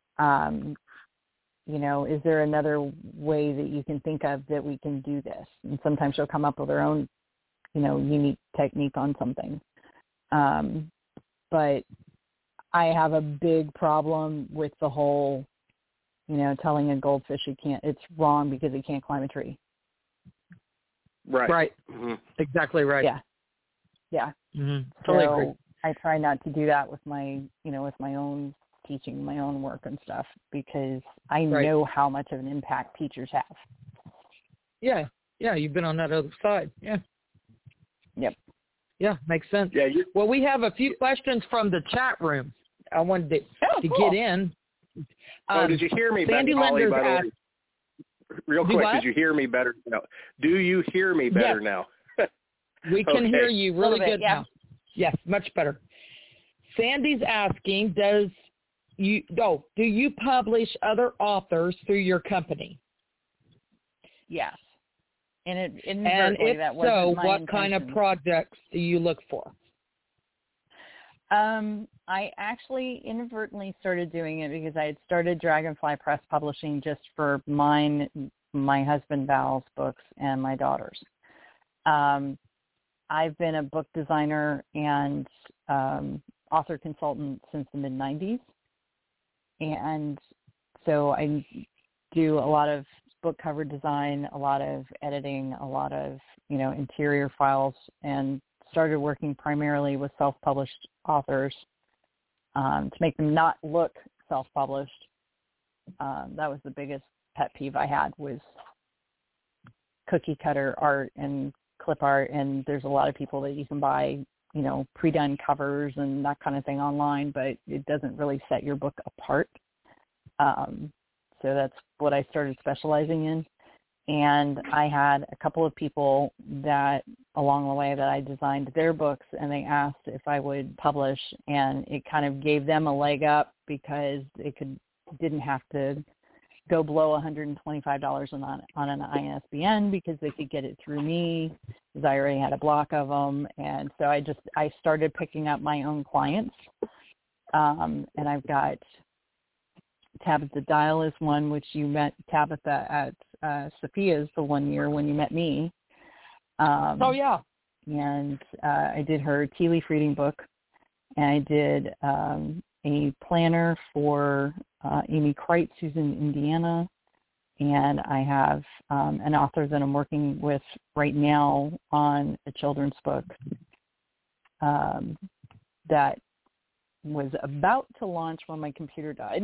is there another way that you can think of that we can do this? And sometimes she'll come up with her own, unique technique on something. But I have a big problem with the whole, telling a goldfish it's wrong because it can't climb a tree. Right. Mm-hmm. Exactly right. Yeah. Mm-hmm. Totally agree. I try not to do that with my, with my own teaching, my own work and stuff, because I know how much of an impact teachers have. Yeah. Yeah. You've been on that other side. Yeah. Yep. Yeah. Makes sense. Yeah. Well, we have a few questions from the chat room. I wanted to get in. Did you hear me Sandy better, Holly, Lenders by the way? Real quick, did you hear me better now? Do you hear me better now? We can hear you really good now. Yes, much better. Sandy's asking, do you publish other authors through your company? Yes. And if that wasn't so, my what intention. kind of projects do you look for? I actually inadvertently started doing it because I had started Dragonfly Press Publishing just for my husband Val's books and my daughter's. I've been a book designer and author consultant since the mid-'90s. And so I do a lot of book cover design, a lot of editing, a lot of, interior files, and started working primarily with self-published authors to make them not look self-published. That was the biggest pet peeve I had, was cookie cutter art and clip art, and there's a lot of people that you can buy, pre-done covers and that kind of thing online, but it doesn't really set your book apart. So that's what I started specializing in. And I had a couple of people that along the way that I designed their books, and they asked if I would publish, and it kind of gave them a leg up because it didn't have to go below $125 on an ISBN because they could get it through me because I already had a block of them. And so I started picking up my own clients. And I've got Tabitha Dial is one, which you met Tabitha at Sophia's the one year when you met me. And I did her tea leaf reading book, and I did a planner for Amy Kreitz, who's in Indiana, and I have an author that I'm working with right now on a children's book that was about to launch when my computer died.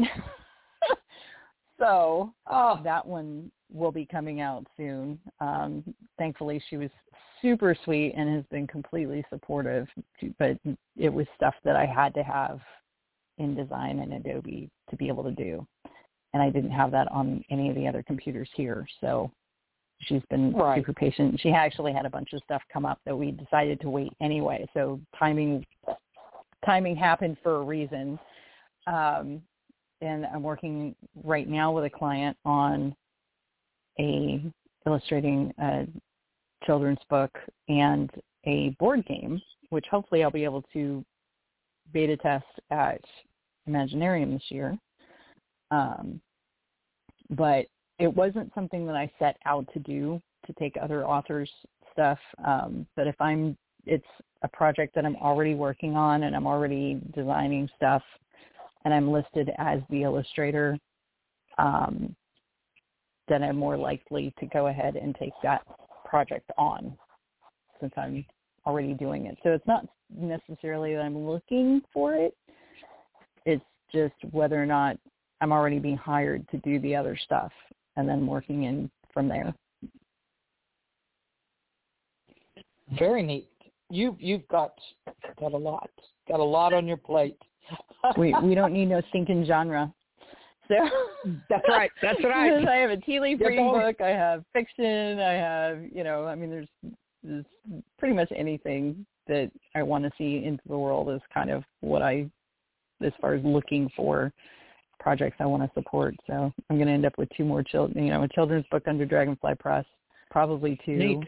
So that one will be coming out soon. Thankfully, she was super sweet and has been completely supportive, but it was stuff that I had to have in Design and Adobe to be able to do. And I didn't have that on any of the other computers here. So she's been super patient. She actually had a bunch of stuff come up that we decided to wait anyway. So timing happened for a reason. And I'm working right now with a client on illustrating a children's book and a board game, which hopefully I'll be able to beta test at Imaginarium this year. But it wasn't something that I set out to do, to take other authors' stuff. But it's a project that I'm already working on, and I'm already designing stuff, and I'm listed as the illustrator, then I'm more likely to go ahead and take that project on, since I'm already doing it. So it's not necessarily that I'm looking for it. It's just whether or not I'm already being hired to do the other stuff, and then working in from there. Very neat. You've got a lot on your plate. we don't need no stinking genre. So that's right. I have a tea leaf reading book. I have fiction. I have, there's pretty much anything that I want to see into the world is kind of what as far as looking for projects I want to support. So I'm going to end up with two more a children's book under Dragonfly Press, probably two. Neat.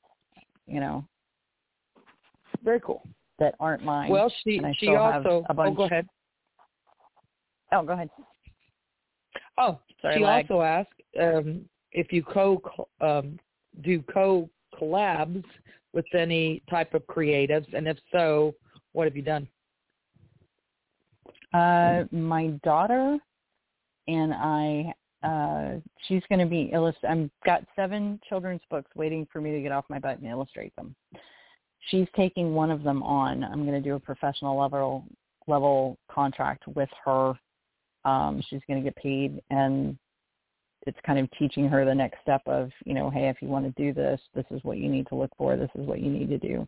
Very cool. That aren't mine. Well, she also. Have a bunch. Oh, go ahead. Oh, go ahead. Oh, sorry. She also asked if you do collabs with any type of creatives, and if so, what have you done? My daughter and I she's going to be I've got 7 children's books waiting for me to get off my butt and illustrate them. She's taking one of them on. I'm going to do a professional level contract with her. She's going to get paid, and it's kind of teaching her the next step of, hey, if you want to do this, this is what you need to look for. This is what you need to do.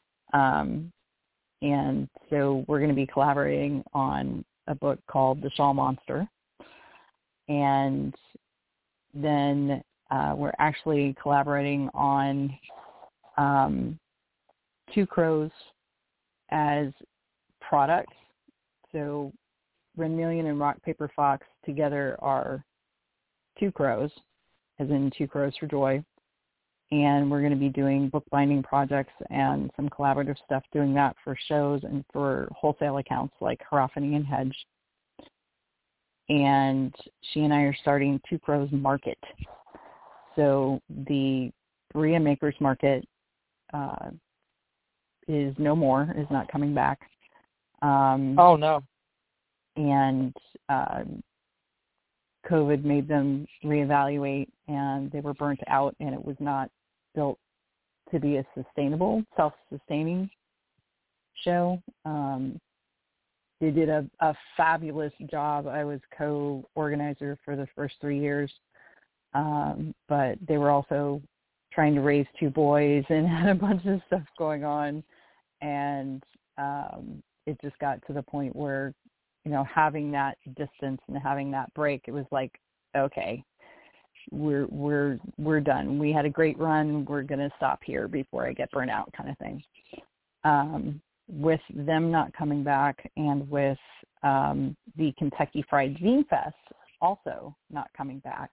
And so we're going to be collaborating on a book called The Shawl Monster. And then we're actually collaborating on Two Crows as products. So Renmillion and Rock Paper Fox together are Two Crows, as in Two Crows for Joy. And we're going to be doing bookbinding projects and some collaborative stuff, doing that for shows and for wholesale accounts like Hierophany and Hedge. And she and I are starting Two Crows Market. So the Berea Makers Market is no more, is not coming back. Oh, no. And COVID made them reevaluate, and they were burnt out, and it was not built to be a sustainable, self-sustaining show. They did a fabulous job. I was co-organizer for the first 3 years, but they were also trying to raise 2 boys and had a bunch of stuff going on, and it just got to the point where, having that distance and having that break, it was like, okay, we're done. We had a great run. We're going to stop here before I get burnt out, kind of thing. With them not coming back, and with the Kentucky Fried Zine Fest also not coming back,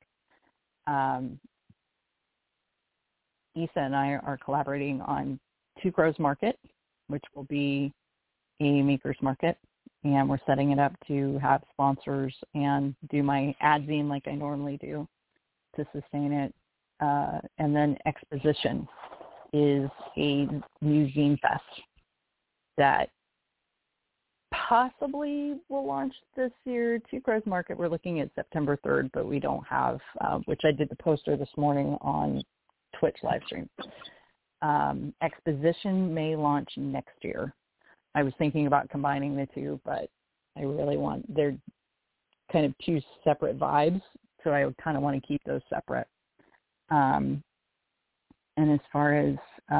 Issa and I are collaborating on Two Crows Market, which will be a maker's market, and we're setting it up to have sponsors and do my ad zine like I normally do to sustain it. And then Exposition is a new zine fest that possibly will launch this year. Two Crows Market, we're looking at September 3rd, but we don't have, which I did the poster this morning on Twitch live stream. Exposition may launch next year. I was thinking about combining the two, but I really they're kind of 2 separate vibes, so I would kind of want to keep those separate. And as far as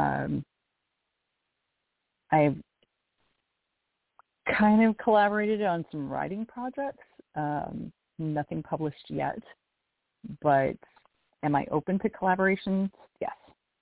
I've kind of collaborated on some writing projects, nothing published yet, but am I open to collaborations? Yes.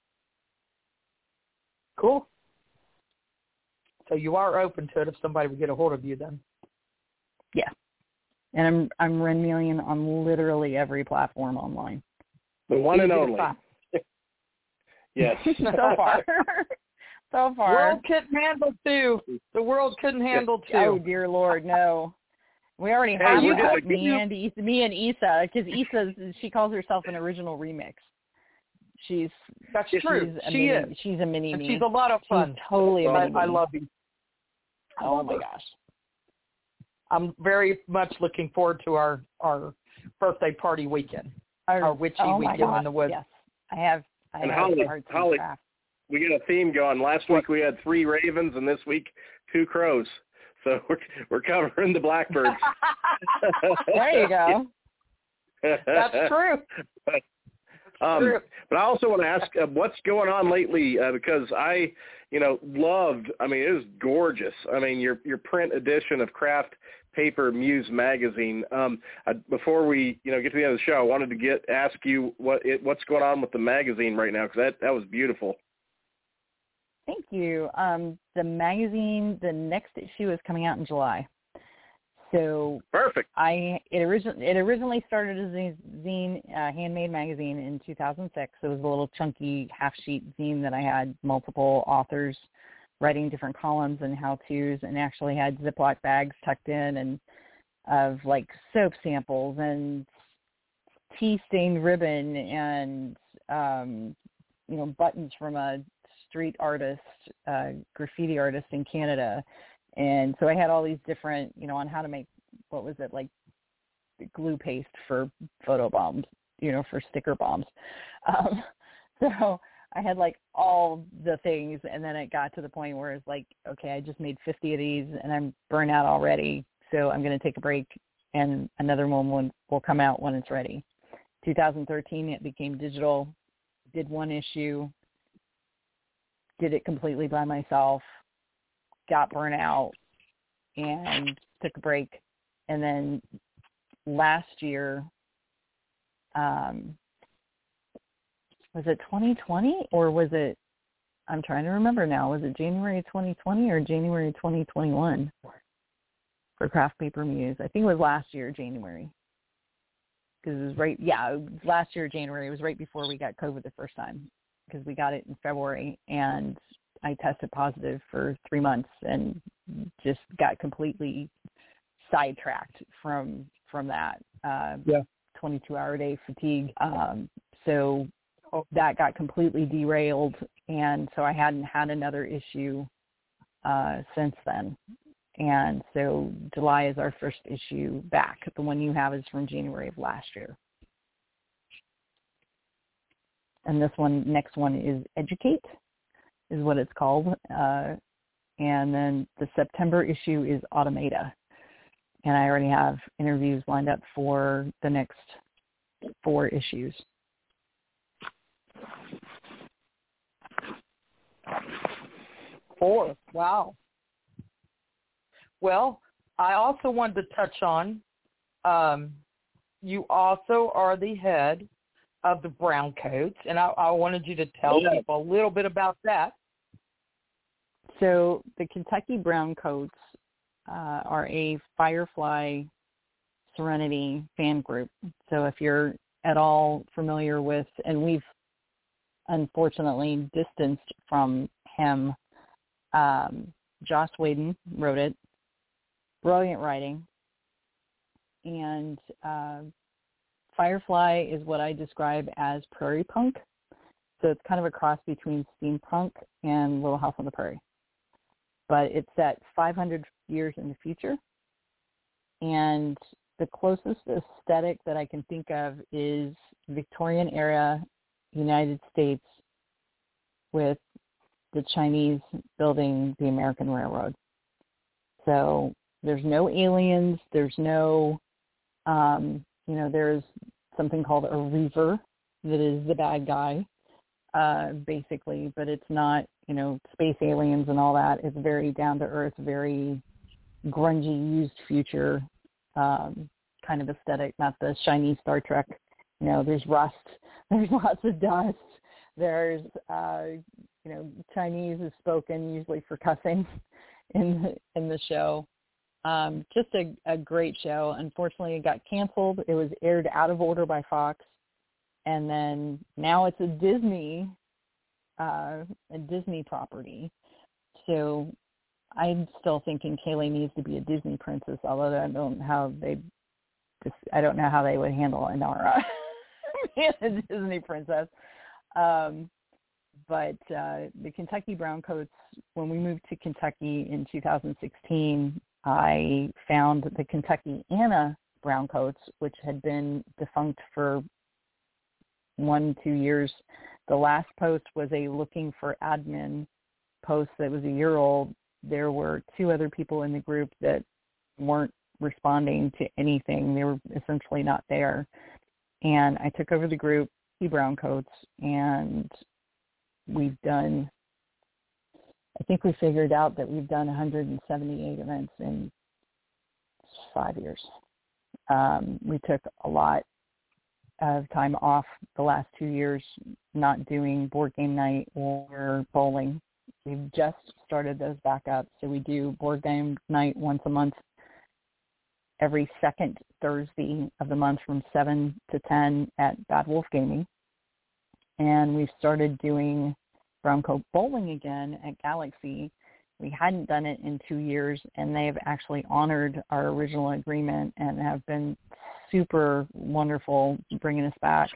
Cool. So you are open to it if somebody would get a hold of you then? Yeah. And I'm Renmillion on literally every platform online. The one and only. Yes. So far. So far. World couldn't handle 2. The world couldn't handle 2. Oh, dear Lord, no. We already have me and Issa, because Issa, she calls herself an original remix. That's true. She's a mini me. She's a lot of fun. She's totally a mini me. I love you. Oh my gosh. I'm very much looking forward to our birthday party weekend. Our witchy weekend in the woods. Yes. I have Holly, we got a theme going. Last week we had 3 ravens, and this week 2 crows. So we're covering the blackbirds. There you go. That's true. But I also want to ask what's going on lately, because I loved, it was gorgeous. Your print edition of Craft Paper Muse magazine. Before we, get to the end of the show, I wanted to ask you what's going on with the magazine right now, because that was beautiful. Thank you. The magazine, the next issue is coming out in July. So perfect. It originally started as a zine, handmade magazine in 2006. It was a little chunky half-sheet zine that I had multiple authors writing different columns and how-tos, and actually had Ziploc bags tucked in and of like soap samples and tea-stained ribbon and buttons from a street artist, graffiti artist in Canada. And so I had all these different, on how to make, glue paste for photo bombs, for sticker bombs. So I had like all the things, and then it got to the point where it's like, okay, I just made 50 of these and I'm burnt out already, so I'm going to take a break, and another one will come out when it's ready. 2013, it became digital, did one issue, did it completely by myself, got burnt out, and took a break. And then last year, was it 2020 or was it, I'm trying to remember now, was it January 2020 or January 2021 for Craft Paper Muse? I think it was last year, January. Because it was last year, January. It was right before we got COVID the first time, because we got it in February, and I tested positive for 3 months and just got completely sidetracked from that 22-hour-a-day fatigue. So that got completely derailed, and so I hadn't had another issue since then. And so July is our first issue back. The one you have is from January of last year. And next one is Educate, is what it's called. And then the September issue is Automata. And I already have interviews lined up for the next 4 issues. 4, wow. Well, I also wanted to touch on, you also are the head of the Brown Coats, and I wanted you to tell people a little bit about that. So the Kentucky Brown Coats are a Firefly Serenity fan group. So if you're at all familiar with, and we've unfortunately distanced from him, Joss Whedon wrote it. Brilliant writing. And Firefly is what I describe as prairie punk. So it's kind of a cross between steampunk and Little House on the Prairie. But it's set 500 years in the future. And the closest aesthetic that I can think of is Victorian era United States with the Chinese building the American Railroad. So there's no aliens. There's no, there's something called a Reaver that is the bad guy, basically, but it's not, space aliens and all that. It's very down to earth, very grungy, used future kind of aesthetic, not the shiny Star Trek. There's rust. There's lots of dust. There's, Chinese is spoken usually for cussing in the show. Just a great show. Unfortunately, it got canceled. It was aired out of order by Fox, and then now it's a Disney property. So I'm still thinking Kaylee needs to be a Disney princess, although I don't know how they would handle Inara being a Disney princess. But the Kentucky Brown Coats, when we moved to Kentucky in 2016, I found the Kentucky Anna Brown Coats, which had been defunct for 1-2 years. The last post was a looking for admin post that was a year old. There were 2 other people in the group that weren't responding to anything. They were essentially not there. And I took over the group, the Brown Coats, and I think we figured out that we've done 178 events in 5 years. We took a lot of time off the last 2 years, not doing board game night or bowling. We've just started those back up. So we do board game night once a month, every second Thursday of the month from 7 to 10 at Bad Wolf Gaming. And we've started doing Brown Coat bowling again at Galaxy. We hadn't done it in 2 years, and they've actually honored our original agreement and have been super wonderful bringing us back.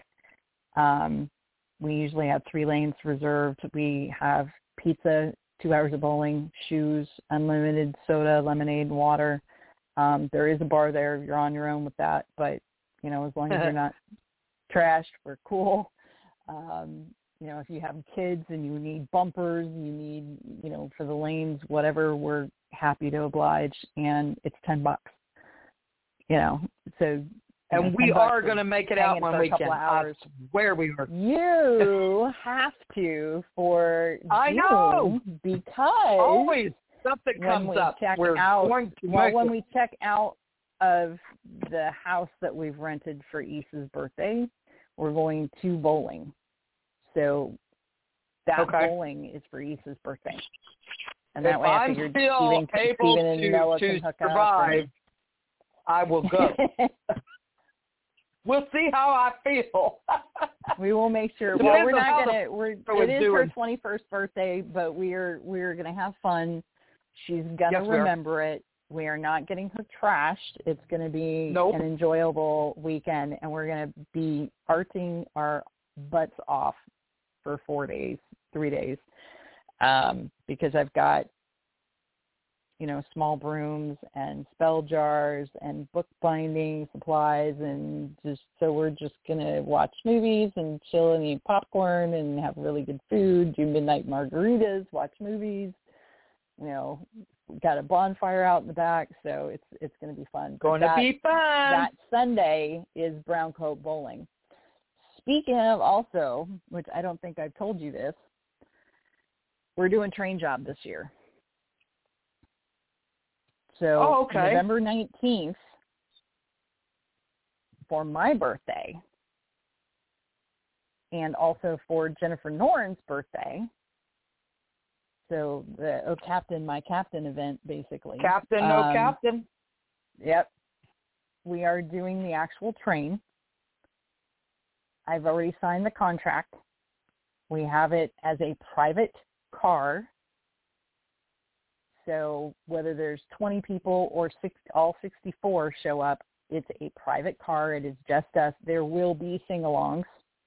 We usually have 3 lanes reserved. We have pizza, 2 hours of bowling, shoes, unlimited soda, lemonade, water. There is a bar there. You're on your own with that, but as long as you're not trashed, we're cool. If you have kids and you need bumpers, you need, for the lanes, whatever, we're happy to oblige, and it's $10. So. And we are going to make it out one weekend. I swear we are. You have to for June. I know. Because always something comes up. When we check out of the house that we've rented for Issa's birthday, we're going to bowling. So that bowling is for Issa's birthday. And that way I figured Stephen and Noah can hook survive, I will go. We'll see how I feel. We will make sure. Well, we're not gonna. It is her 21st birthday, but we're gonna have fun. She's gonna remember it. We are not getting her trashed. It's gonna be an enjoyable weekend, and we're gonna be arting our butts off for 3 days, because I've got small brooms and spell jars and bookbinding supplies, and we're just going to watch movies and chill and eat popcorn and have really good food, do midnight margaritas, watch movies. Got a bonfire out in the back, so it's going to be fun. Going to be fun. That Sunday is Brown Coat Bowling. Speaking of also, which I don't think I've told you this, we're doing Train Job this year. So November 19th, for my birthday, and also for Jennifer Noren's birthday, so the Oh Captain, My Captain event, basically. Captain, No Captain. Yep. We are doing the actual train. I've already signed the contract. We have it as a private car. So whether there's 20 people or all 64 show up, it's a private car. It is just us. There will be sing-alongs,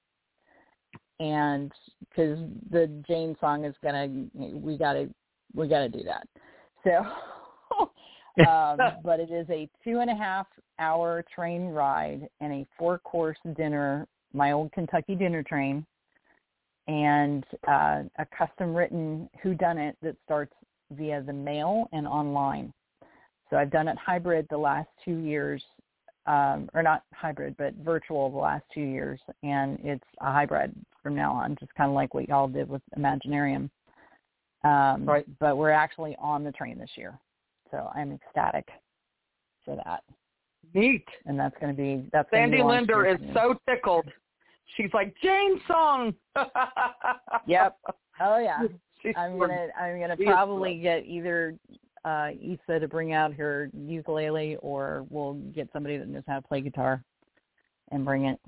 and because the Jane song is we gotta do that. So, but it is a 2.5-hour train ride and a 4-course dinner. My old Kentucky dinner train, and a custom-written whodunit that starts via the mail and online. So I've done it hybrid the last 2 years, or not hybrid, but virtual the last 2 years, and it's a hybrid from now on, just kind of like what y'all did with Imaginarium. Right. But we're actually on the train this year, so I'm ecstatic for that. Neat. And that's going to be Sandy Linder is so tickled. She's like, Jane song. Yep. Oh yeah. I'm gonna probably get either Issa to bring out her ukulele, or we'll get somebody that knows how to play guitar and bring it.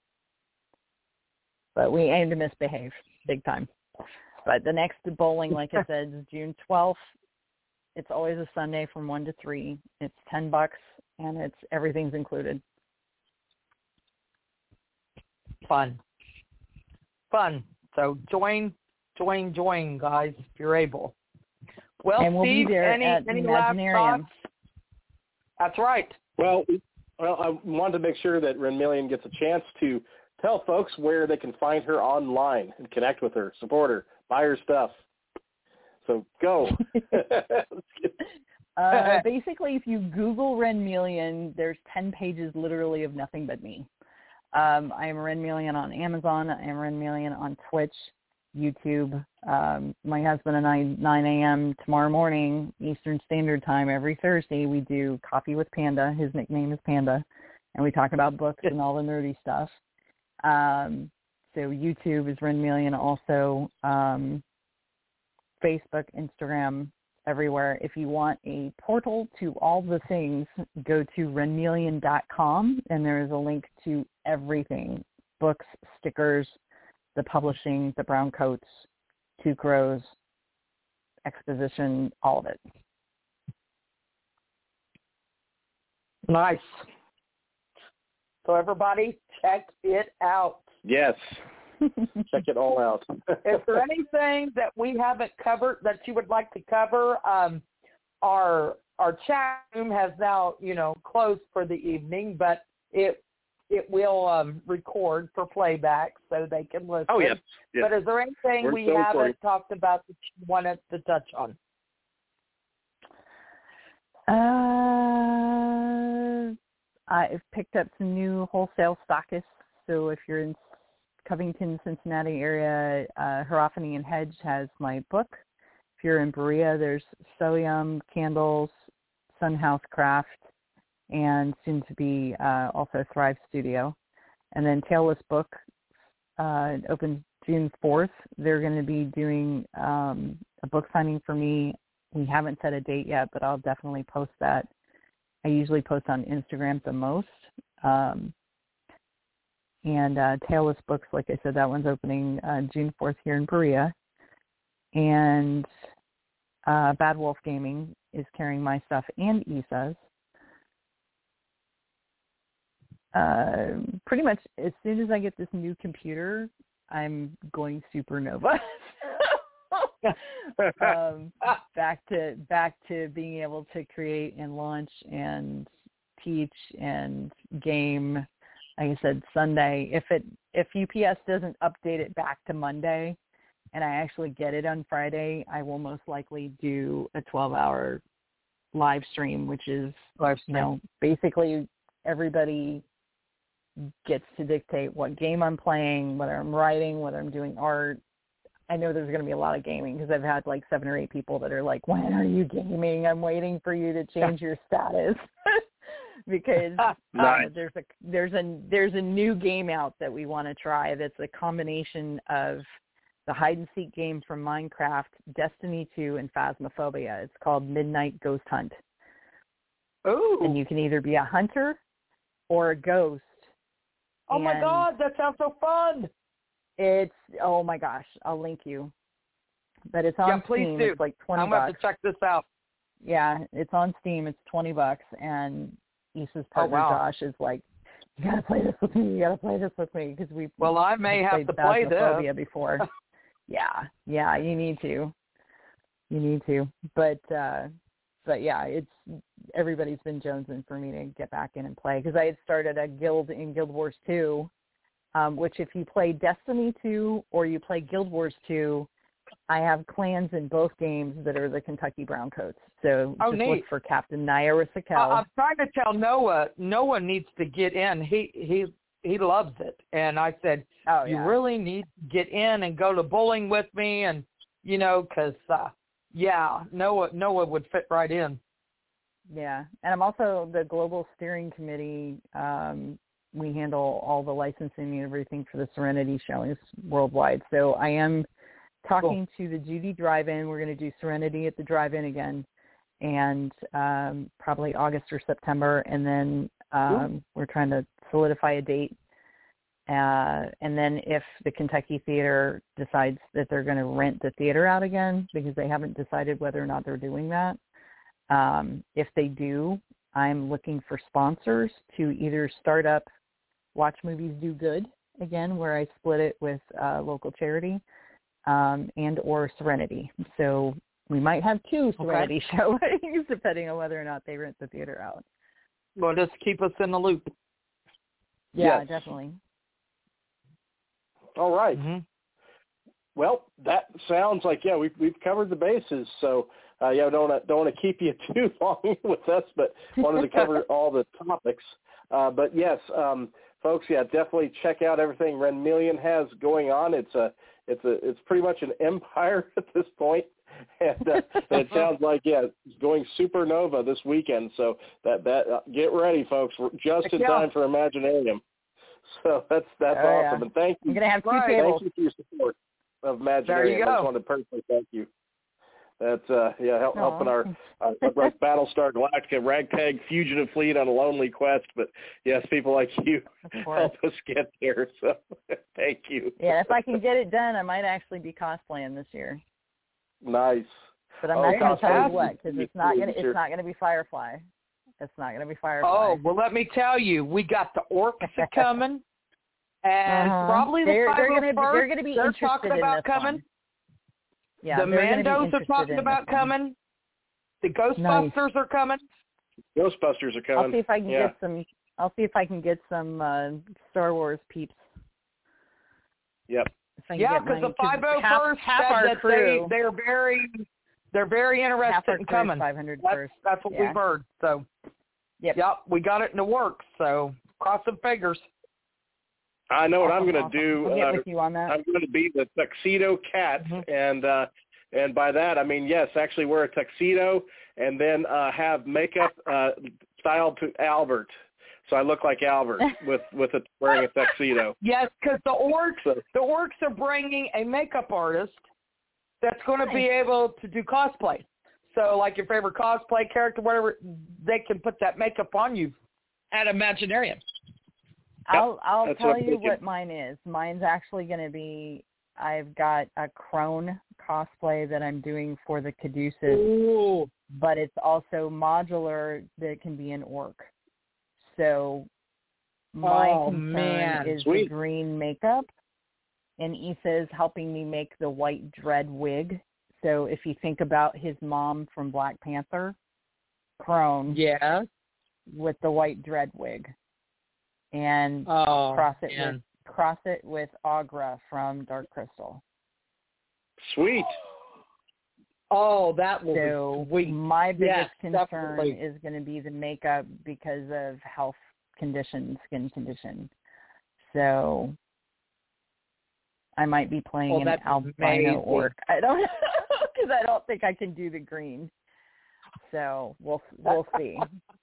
But we aim to misbehave big time. But the next bowling, like I said, is June 12th. It's always a Sunday from 1 to 3. It's $10, and everything's included. Fun. So join, guys, if you're able. Well, and we'll Steve, be there any at last thoughts? That's right. Well, I wanted to make sure that Renmillion gets a chance to tell folks where they can find her online and connect with her, support her, buy her stuff. So go. Basically, if you Google Renmillion, there's 10 pages literally of nothing but me. I am Renmillion on Amazon. I am Renmillion on Twitch, YouTube. My husband and I, 9 a.m. tomorrow morning, Eastern Standard Time, every Thursday, we do Coffee with Panda. His nickname is Panda. And we talk about books and all the nerdy stuff. So YouTube is Renmillion also. Facebook, Instagram, everywhere. If you want a portal to all the things, go to renmillion.com, and there is a link to everything: books, stickers, the publishing, the brown coats, Two Crows, exposition, all of it. Nice. So everybody, check it out. Yes. Check it all out. Is there anything that we haven't covered that you would like to cover? Our our chat room has now, closed for the evening, but it will record for playback so they can listen. Oh, yes. But is there anything we haven't talked about that you wanted to touch on? I've picked up some new wholesale stockists. So if you're in Covington, Cincinnati area, Hierophany and Hedge has my book. If you're in Berea, there's So Yum, Candles, Sunhouse Craft, and soon to be also Thrive Studio. And then Tailless Book opens June 4th. They're going to be doing a book signing for me. We haven't set a date yet, but I'll definitely post that. I usually post on Instagram the most. And Tailless Books, like I said, that one's opening June 4th here in Berea. And Bad Wolf Gaming is carrying my stuff and Isa's. Pretty much as soon as I get this new computer, I'm going supernova. Back to being able to create and launch and teach and game. Like I said, Sunday. If UPS doesn't update it back to Monday, and I actually get it on Friday, I will most likely do a 12-hour live stream, which is basically everybody gets to dictate what game I'm playing, whether I'm writing, whether I'm doing art. I know there's going to be a lot of gaming because I've had like 7 or 8 people that are like, when are you gaming? I'm waiting for you to change your status. Because nice. there's a new game out that we want to try that's a combination of the hide-and-seek game from Minecraft, Destiny 2, and Phasmophobia. It's called Midnight Ghost Hunt. Oh. And you can either be a hunter or a ghost. Oh, my God, that sounds so fun. Oh my gosh, I'll link you. But it's on please Steam. Do. It's like $20. I'm going to have to check this out. Yeah, it's on Steam. It's $20, and Issa's partner Josh is like, you got to play this with me. You got to play this with me because we. Well, I may have to play this before. Yeah, you need to. But yeah, everybody's been jonesing for me to get back in and play because I had started a guild in Guild Wars 2, which if you play Destiny 2 or you play Guild Wars 2, I have clans in both games that are the Kentucky Browncoats. So just look for Captain Naira Raquel. I'm trying to tell Noah needs to get in. He loves it. And I said, you really need to get in and go to bowling with me. And, because, Noah would fit right in. Yeah. And I'm also the Global Steering Committee. We handle all the licensing and everything for the Serenity showings worldwide. So I am talking to the Judy Drive-In. We're going to do Serenity at the Drive-In again, and probably August or September. And then we're trying to solidify a date. And then if the Kentucky Theater decides that they're going to rent the theater out again, because they haven't decided whether or not they're doing that, if they do, I'm looking for sponsors to either start up Watch Movies Do Good again, where I split it with local charity, and or Serenity. So we might have 2 Serenity showings depending on whether or not they rent the theater out. Well, just keep us in the loop. Yeah, definitely. All right. Mm-hmm. Well, that sounds like we've covered the bases. So don't want to keep you too long with us, but wanted to cover all the topics. But yes, folks, definitely check out everything Renmillion has going on. It's pretty much an empire at this point, and it sounds like it's going supernova this weekend. So that get ready, folks. We're just in time for Imaginarium. So that's awesome, and thank you. I'm gonna have 2 tables. Thank you for your support of Imaginarium. There you go. I just wanted to personally thank you. That's helping our Battlestar Galactica ragtag fugitive fleet on a lonely quest. But yes, people like you help us get there. So thank you. Yeah, if I can get it done, I might actually be cosplaying this year. Nice. But I'm not going to tell you what, because it's not going to be Firefly. It's not going to be Firefly. Oh, well, let me tell you, we got the orcs coming, and probably the 501st. They're going to be interested talking about in this coming. One. Yeah, the Mandos are talking about coming. The Ghostbusters are coming. Ghostbusters are coming. I'll see if I can get some. I'll see if I can get some Star Wars peeps. Yep. Yeah, because the 501st said that they're very interested in coming. 500 that's what we've heard. So, yep, we got it in the works. So, cross some fingers. I know what I'm going to do. I'll get with you on that. I'm going to be the tuxedo cat, and by that I mean actually wear a tuxedo and then have makeup styled to Albert, so I look like Albert wearing a tuxedo. Yes, because the orcs are bringing a makeup artist that's going to be able to do cosplay. So, like your favorite cosplay character, whatever, they can put that makeup on you at Imaginarium. I'll tell you what mine is. Mine's actually going to be, I've got a crone cosplay that I'm doing for the Caduceus, but it's also modular that it can be an orc. So my concern is the green makeup, and Issa is helping me make the white dread wig. So if you think about his mom from Black Panther, crone, with the white dread wig. And cross it with Agra from Dark Crystal. Sweet. Oh, that will be sweet. My biggest concern is going to be the makeup because of health condition, skin condition. So I might be playing an albino orc. I don't know, because I don't think I can do the green. So we'll see.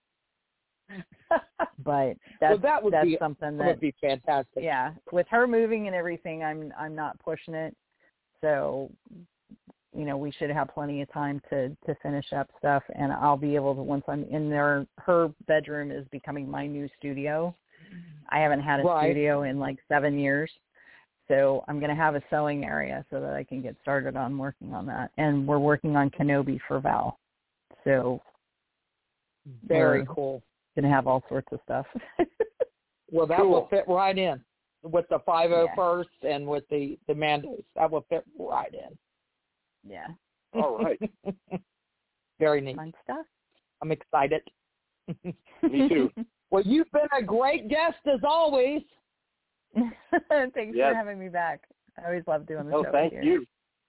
But that's something that would be fantastic. Yeah, with her moving and everything, I'm not pushing it. So, we should have plenty of time to finish up stuff, and I'll be able to, once I'm in there. Her bedroom is becoming my new studio. I haven't had a studio in like 7 years, so I'm going to have a sewing area so that I can get started on working on that. And we're working on Kenobi for Val, so very cool. Going to have all sorts of stuff. Well, that will fit right in with the 501st and with the Mandos. That will fit right in. Yeah. All right. Very neat. Fun stuff. I'm excited. Me too. Well, you've been a great guest as always. Thanks for having me back. I always love doing the show. Thank you.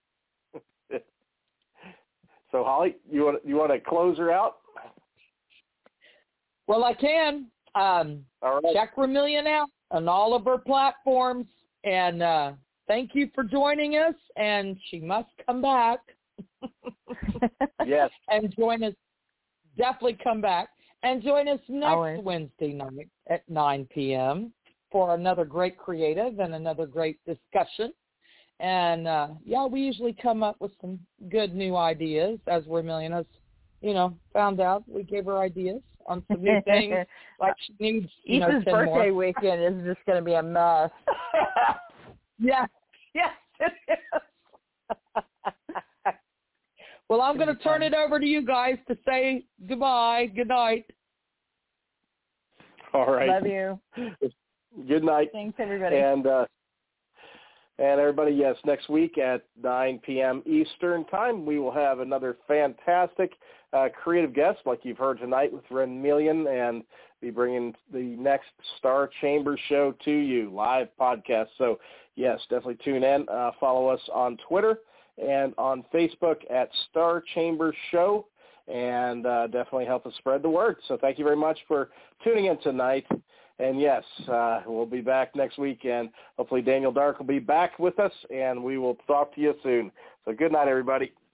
So, Holly, you want to close her out? Well, I can. All right. Check Remillion out on all of her platforms. And thank you for joining us. And she must come back. Yes. And join us. Definitely come back. And join us next Wednesday night at 9 p.m. for another great creative and another great discussion. And, we usually come up with some good new ideas as Remillion has, found out. We gave her ideas on some new things, like she needs, Ethan's 10 birthday more. weekend is just going to be a mess. Yes, it is. Well, I'm going to turn it over to you guys to say goodbye. Good night. All right. Love you. Good night. Thanks, everybody. And everybody, yes, next week at 9 p.m. Eastern Time, we will have another fantastic creative guest like you've heard tonight with Remillion, and be bringing the next Star Chamber show to you, live podcast. So, yes, definitely tune in. Follow us on Twitter and on Facebook at Star Chamber Show, and definitely help us spread the word. So thank you very much for tuning in tonight. And yes, we'll be back next week, and hopefully Daniel Dark will be back with us, and we will talk to you soon. So good night, everybody.